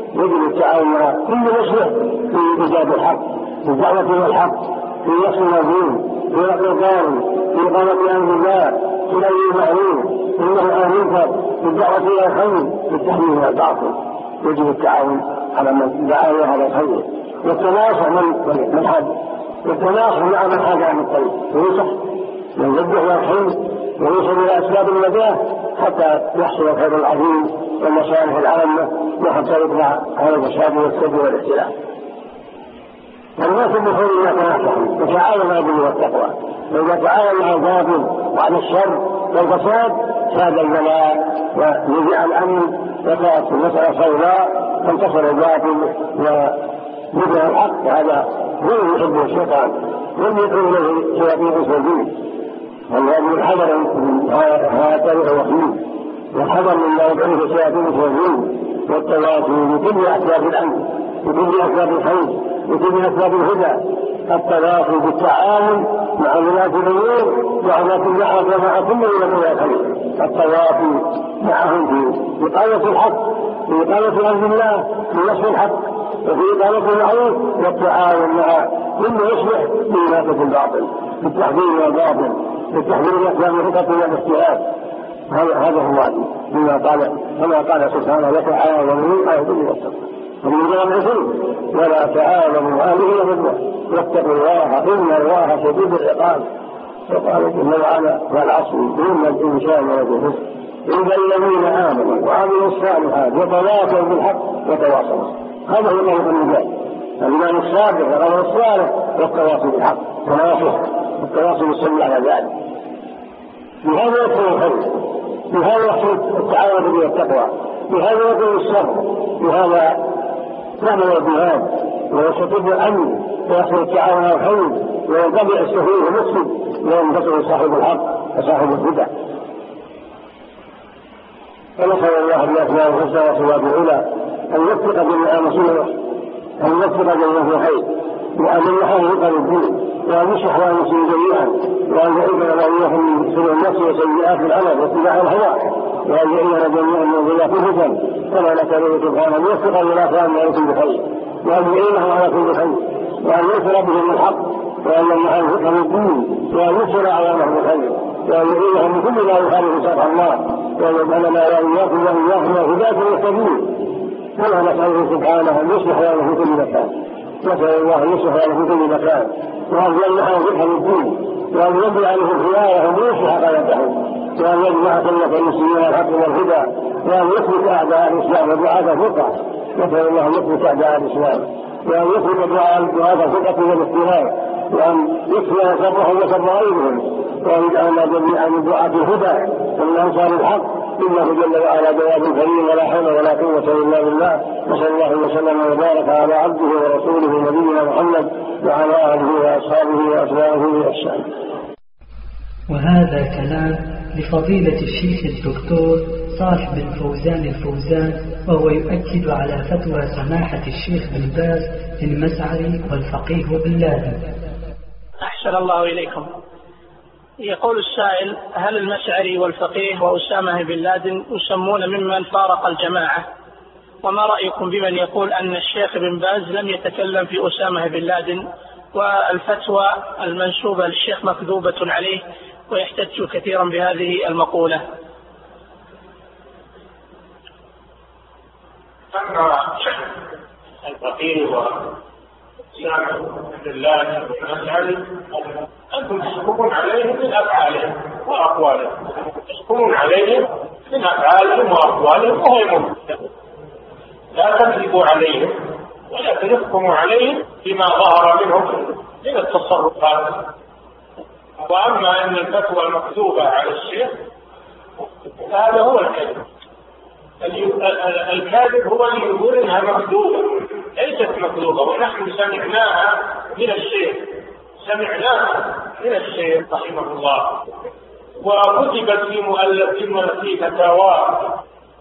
يجب التعاون مع كل مسلم في إيجاد الحق، في الدعوة إلى الحق، في نصر الدين، في القرآن، في إقامة أمر الله، في الأمر المعروف، في النهي عن المنكر، في الدعوة إلى الخير، في التحذير من الباطل. يجب التعاون على من دعا إلى هذا الخير، والتناصح من حد، والتناصح مع من حاد عن الطريق، وينصح من يده والخير، ويوصل إلى أسباب النجاة حتى يحصل الخير العظيم والمصالح العامة، وحتى يطلع هذا الفساد والسد والاختلاف. والناس بخير ما تناصحوا وتعاونوا على البر والتقوى، فإذا تعاونوا على الباطل وعلى الشر والفساد ساد البلاء ونزع الأمن وكانت المسألة سوداء، فانتصر الباطل ونزع الحق. هذا هو يحبه الشيطان لم يدعو له شياطين الجن، والواجب الحذر من هذا الوحيد، والحذر مما يدعوه شياطين الجن، والتواصي بكل أسباب الأمن، بكل أسباب الخير، بكل أسباب الهدى. التواصي بالتعاون مع ولاة الأمور وعلى كل أحد ومع كل ولاة الخير، التواصي معهم في إقامة الحق، في إقامة أمر الله، في نصر الحق، وفي إقامة المعروف، والتعاون مع كل يصلح في إماتة الباطل، في التحذير من الباطل، في التحذير من أسباب الخطط والاجتهاد. هذا هو الواجب كما قال سبحانه: وتعاونوا على البر والتقوى ولا تعاونوا على الإثم والعدوان واتقوا الله إن الله شديد العقاب. وقال جل وعلا: والعصر إن الإنسان لفي خسر إلا الذين آمنوا وعملوا الصالحات وتواصوا بالحق وتواصوا. هذا هو طريق النجاة، الإيمان الصادق والعمل الصالح والتواصي بالحق والتواصي بالصبر على ذلك. بهذا يكون الخير، بهذا يحصل التعاون به والتقوى، بهذا يكون الصبر، بهذا نعمل الجهاد ويستتب الأمن ويحصل التعاون على الخير، وينقطع السفيه المفسد وينقطع صاحب الحق وصاحب الهدى. فنسأل الله الأسماء الحسنى وصفاته العلى أن يوفق جميع مسلمه، أن يوفق جميع الخير، وأن يحقق الدين، وأن يشرح المسلمين جميعا، وأن يعيذنا وإياهم من سوء النفس وسيئات العمل واتباع الهوى، وأن يعيذنا جميعا من ضياف الفتن. كما نسأله سبحانه أن يوفق للأخوان على كل خير، وأن يعينهم على كل خير، وأن ينصر بهم الحق، وأن يمنعهم فتن الدين، وأن ينصر أعوانهم الخير، وأن يعينهم من كل ما يخالف شرع الله، وأن يجعلنا وإياكم وإياهم هداة المهتدين. كما نسأله سبحانه أن يصلح لنا في كل مكان، نسأل الله أن يصلح لنا في كل مكان، وأن يمنعهم فتن الدين، وأن يبني عليهم خيارهم ويصلح غايتهم، وأن يجمع كلمة المسلمين الحق والهدى، وأن يثبت أعداء الإسلام ودعاة الفقه. نسأل الله أن يثبت أعداء الإسلام، وأن يثبت دعاة الفقه والاختلاف، وأن يكفي شرهم وشر غيرهم، وأن يجعلنا جميعا من دعاة الهدى ومن أنصار الحق، إنه جل وعلا جواب كريم ولا حول ولا قوة إلا بالله. وصلى الله وسلم وبارك على عبده ورسوله نبينا محمد وعلى آله وأصحابه وأتباعه بإحسان. وهذا كلام لفضيلة الشيخ الدكتور صالح بن فوزان الفوزان، وهو يؤكد على فتوى سماحة الشيخ بن باز المسعري والفقيه بن لادن. أحسن الله إليكم. يقول السائل: هل المسعري والفقيه وأسامة بن لادن يسمون ممن فارق الجماعة؟ وما رأيكم بمن يقول أن الشيخ بن باز لم يتكلم في أسامة بن لادن، والفتوى المنسوبة للشيخ مكذوبة عليه، ويحتج كثيرا بهذه المقولة؟ أما الفقيه وأسامة بن لادن والمسعري أنتم تحكمون عليهم من أفعالهم وأقوالهم، تحكمون عليهم من أفعالهم وأقوالهم وهي ممكن، لا تكذبوا عليهم ولكن احكموا عليهم بما ظهر منهم من التصرفات. وأما أن الفتوى المكذوبة على الشيخ هذا هو الكذب. الكاذب هو اللي يقول إنها مكذوبة، ليست مكذوبة، ونحن سمعناها من الشيخ، رحمه الله، وكتبت في مؤلف في فتاواه،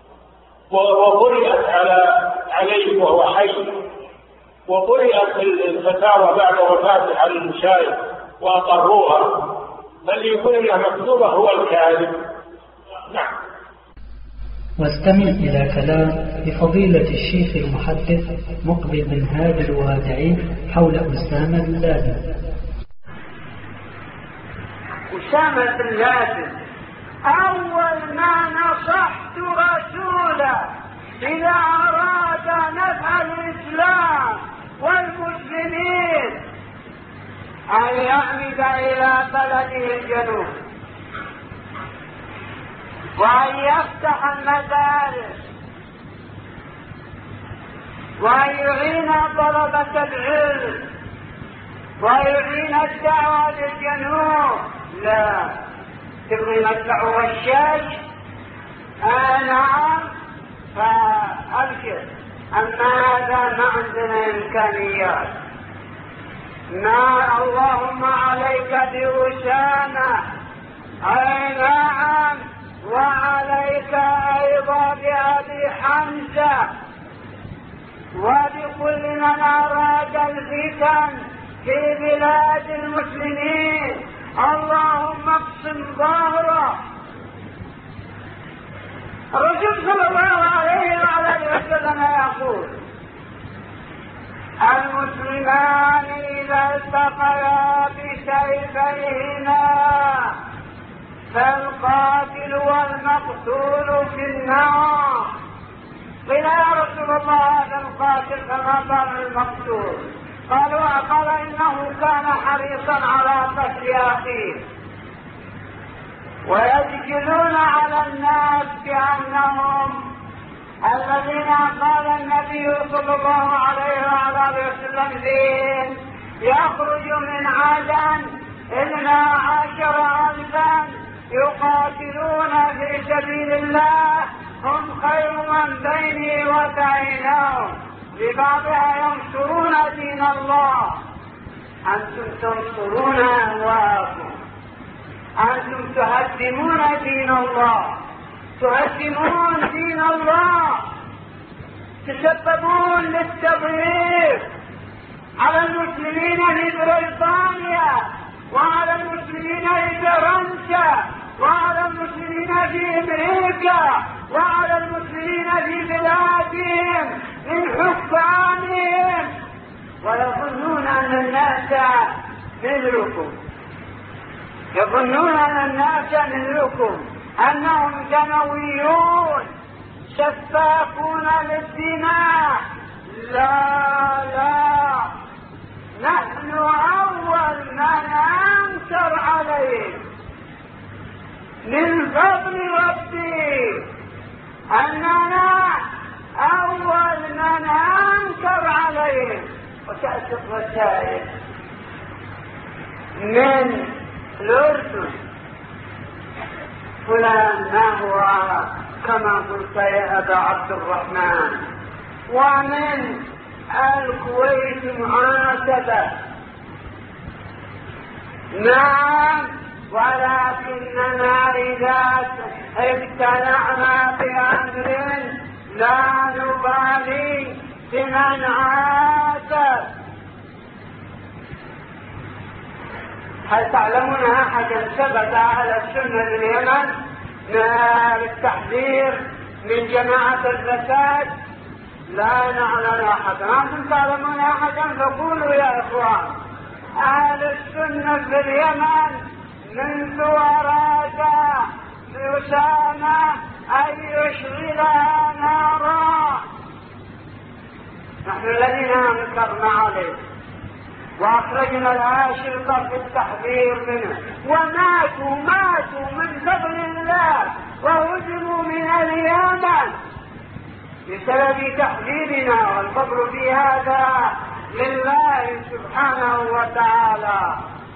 وقرئت عليه وهو حي، وقرئت الفتاوى بعد وفاته على المشايخ وأقروها، بل يكون انها مكذوبة هو الكاذب. نعم. واستمع إلى كلام لفضيلة الشيخ المحدث مقبل بن هادي الوادعي حول أسامة بن لادن. أسامة بن لادن أول ما نصحت رسوله إذا أراد نفع الإسلام والمسلمين أن يعمد إلى بلده الجنوب وأن يفتح المدارس وأن يعين طلبة العلم ويعين الدعوة للجنوب. لا تبغي مدفع والشاش نعم فأبشر، أما هذا ما عندنا إمكانيات. ما اللهم عليك بأسامة، أي نعم، وعليك أيضا بأبي حمزة وبكل من أراد الفتن في بلاد المسلمين. اللهم اقسم ظهره. الرسول صلى الله عليه وعلى وسلم يقول: المسلمان إذا التقيا بسيفيهما فالقاتل والمقتول في النار. قيل: يا رسول الله هذا القاتل فما بال المقتول؟ قال إنه كان حريصا على قتل أخيه. ويجدلون على الناس بأنهم الذين قال النبي صلى الله عليه وعلى وسلم فيهم: يخرج من عدن 12,000 يقاتلون في سبيل الله هم خير من بيني وبينهم، ببعضها ينصرون دين الله. أنتم تنصرون أهواءكم، أنتم تهدمون دين الله، تهدمون دين الله، تسببون للتضييق على المسلمين في بريطانيا وعلى المسلمين في فرنسا وعلى المسلمين في أمريكا وعلى المسلمين في بلادهم من حكامهم، ويظنون أن الناس مثلكم، يظنون أن الناس مثلكم، أنهم دمويون سفاكون للدماء. لا، نحن أول من أنكر عليه من فضل ربي أننا أول من أنكر عليه. وتأتي الرسائل من الأردن: فلان ما هو كما قلت يا أبا عبد الرحمن، ومن الكويت محاسبة. نعم، ولكننا إذا ابتلعنا بأمر لا نبالي بمن عاتب. هل تعلمون أحدا ثبت على السنة باليمن بالتحذير من جماعة الفساد؟ لا نعلم أحدا. أنتم تعلمون أحدا فقولوا يا إخوان. أهل السنة في اليمن منذ أراد أسامة أن يشغلها نارا، نحن الذين أنكرنا عليه وأخرجنا العاشرة في التحذير منه، وماتوا من فضل الله وهزموا من اليمن بسبب تحذيرنا، والفضل في هذا لله سبحانه وتعالى.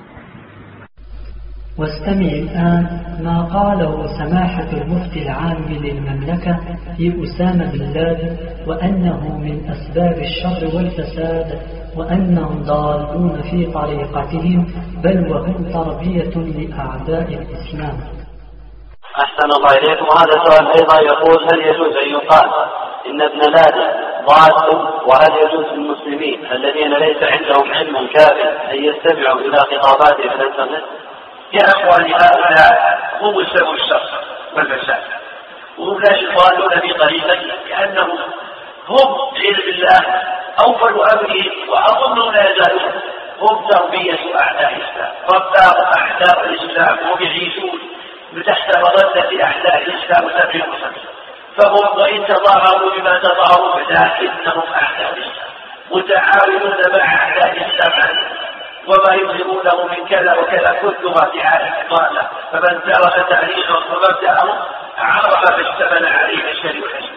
واستمع الآن ما قاله سماحة المفتي العام للمملكة في أسامة بن لادن، وأنه من أسباب الشر والفساد، وأنهم ضالون في طريقتهم، بل وهم تربية لأعداء الإسلام. أحسن الله إليكم. وهذا سؤال أيضا يقول: هل يجوز أن يقال إن ابن لادن ضال، وهل يجوز للمسلمين الذين ليس عندهم علم كافٍ أن يستمعوا إلى خطاباته في الإنترنت؟ يا أخواني، هؤلاء هم سبب الشر والفساد، وهم لا يضالون بطريقة كأنهم هم عياذا بالله أوفر أمرهم وأظنهم لا يزالون هم تربية أعداء الإسلام، رباهم أعداء الإسلام وهم يعيشون تحت مظلة أعداء الإسلام وتبعهم مسلمين، فهم وإن تظاهروا بما تظاهروا لكنهم أعداء الإسلام متعاونون مع أعداء الإسلام وما يظهرونه من كذا وكذا كلها دعاية ضالة، فمن ترك تاريخهم ومبدأهم عرف فاشتمل عليه الشر والحزن.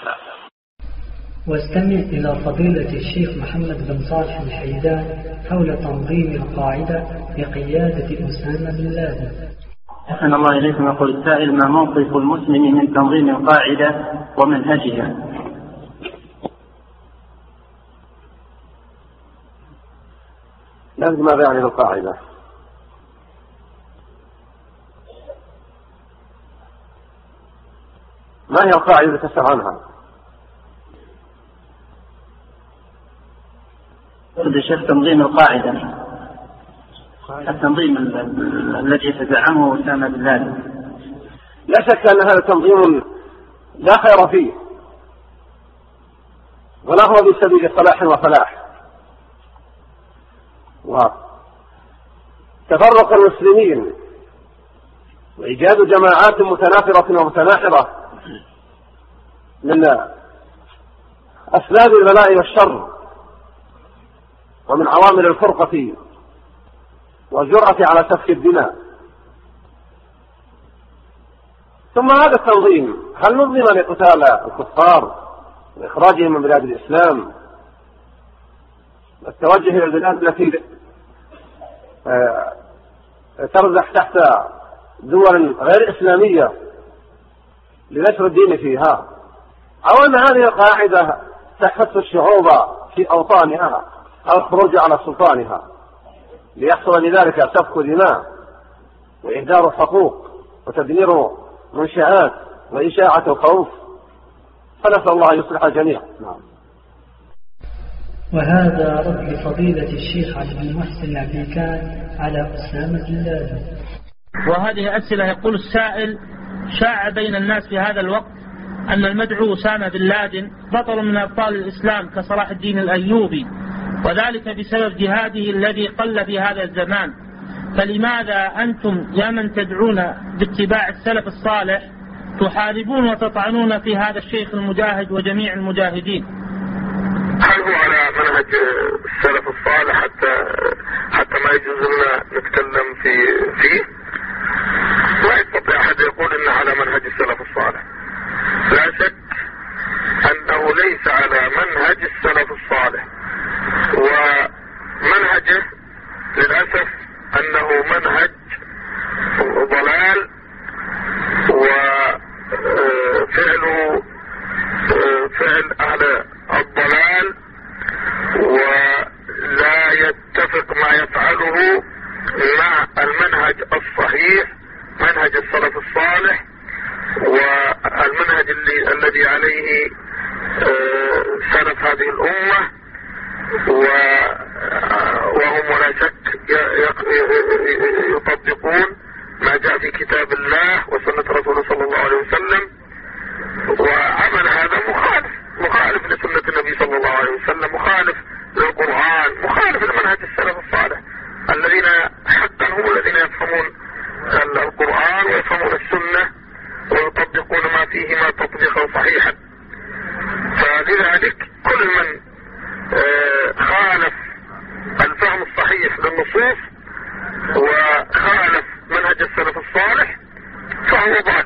واستمع إلى فضيلة الشيخ محمد بن صالح الحيدان حول تنظيم القاعدة بقيادة أسامة بن لادن. أحسن الله إليكم. يقول السائل: ما موقف المسلم من تنظيم القاعدة ومنهجها؟ لازم ماذا يعني بالقاعدة؟ ما هي القاعدة التي تسأل عنها؟ الشيخ تنظيم القاعدة، التنظيم الذي يتزعمه أسامة بن لادن. لا شك أن هذا تنظيم لا خير فيه ولا هو بسبيل صلاح وفلاح، وتفرق المسلمين وإيجاد جماعات متنافرة ومتناحرة من أسباب البلاء والشر ومن عوامل الفرقة والجرأة على سفك الدماء. ثم هذا التنظيم هل نظم لقتال الكفار وإخراجهم من بلاد الإسلام والتوجه إلى البلاد التي ترزح تحت دول غير إسلامية لنشر الدين فيها، أو أن هذه القاعدة تحث الشعوب في أوطانها أو الخروج على سلطانها ليحصل لذلك سفك دماء وإهدار حقوق وتدمير منشآت وإشاعة الخوف؟ فنسأل الله يصلح الجميع. وهذا رد لفضيلة الشيخ عبد المحسن العبيكان على أسامة بن لادن. وهذه أسئلة. يقول السائل: شاع بين الناس في هذا الوقت أن المدعو أسامة بن لادن بطل من أبطال الإسلام كصلاح الدين الأيوبي، وذلك بسبب جهاده الذي قل في هذا الزمان، فلماذا أنتم يا من تدعون باتباع السلف الصالح تحاربون وتطعنون في هذا الشيخ المجاهد وجميع المجاهدين؟ هل هو على منهج السلف الصالح حتى ما يجوز لنا نتكلم فيه؟ لا يستطيع أحد يقول إنه على منهج السلف الصالح. لا شك أنه ليس على منهج السلف الصالح، ومنهجه للأسف أنه منهج ضلال، وفعله فعل أهل الضلال، ولا يتفق ما يفعله مع المنهج الصحيح منهج السلف الصالح والمنهج الذي عليه سلف هذه الأمة، وهم ولا شك يطبقون ما جاء في كتاب الله وسنة رسوله صلى الله عليه وسلم، وعمل هذا مخالف لسنة النبي صلى الله عليه وسلم، مخالف للقرآن، مخالف لمنهج السلف الصالح الذين حقا هم الذين يفهمون القرآن ويفهمون السنة ويطبقون ما فيهما تطبيقا صحيحا. فلذلك كل من خالف الفهم الصحيح للنصوص وخالف منهج السلف الصالح فهو ضال.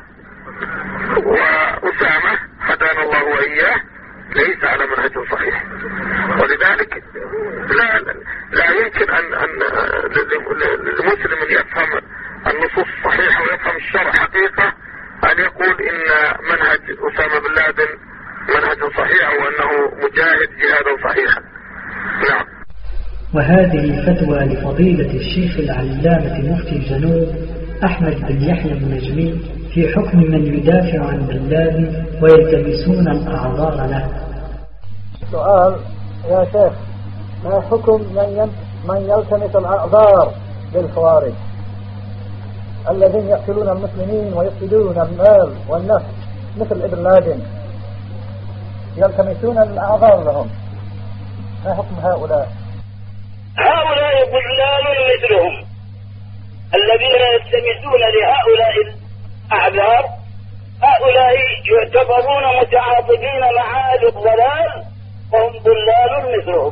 وأسامة هدانا الله وإياه ليس على منهج صحيح، ولذلك لا يمكن أن للمسلم يفهم النصوص الصحيحة ويفهم الشرع حقيقة أن يقول إن منهج أسامة بن لادن منهج صحيح وأنه مجاهد جهادا صحيحا. نعم. وهذه فتوى لفضيلة الشيخ العلامة مفتي الجنوب أحمد بن يحيى النجمي في حكم من يدافع عن بن لادن ويلتمسون الأعذار له. سؤال يا شيخ: ما حكم من يلتمس الأعذار للخوارج الذين يقتلون المسلمين ويفسدون المال والنفس مثل ابن لادن يلتمسون الأعذار لهم، ما حكم هؤلاء؟ هؤلاء ضلال مثلهم الذين يلتمسون لهؤلاء الأعذار، هؤلاء يعتبرون متعاطفين مع أهل الضلال وهم ضلال مثلهم.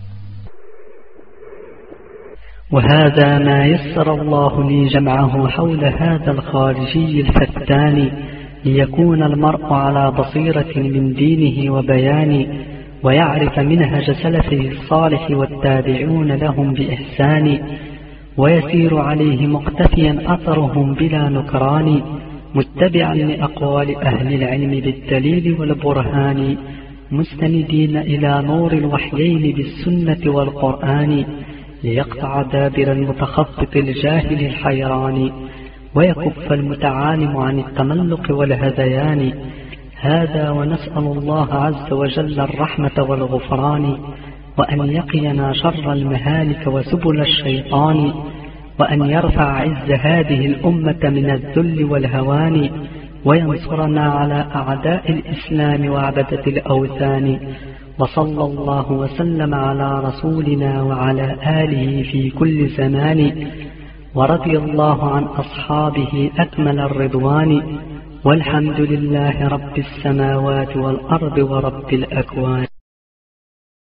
وهذا ما يسر الله لي جمعه حول هذا الخارجي الفتان، ليكون المرء على بصيرة من دينه وبيان، ويعرف منهج سلفه الصالح والتابعون لهم بإحسان، ويسير عليه مقتفيا أثرهم بلا نكران، متبعا لأقوال أهل العلم بالدليل والبرهان، مستندين إلى نور الوحيين بالسنة والقرآن، ليقطع دابر المتخبط الجاهل الحيران، ويكف المتعالم عن التملق والهذيان. هذا ونسأل الله عز وجل الرحمة والغفران، وأن يقينا شر المهالك وسبل الشيطان، وأن يرفع عز هذه الأمة من الذل والهوان، وينصرنا على أعداء الإسلام وعبدة الأوثان. وصلى الله وسلم على رسولنا وعلى آله في كل زمان، ورضي الله عن أصحابه أكمل الرضوان، والحمد لله رب السماوات والأرض ورب الأكوان.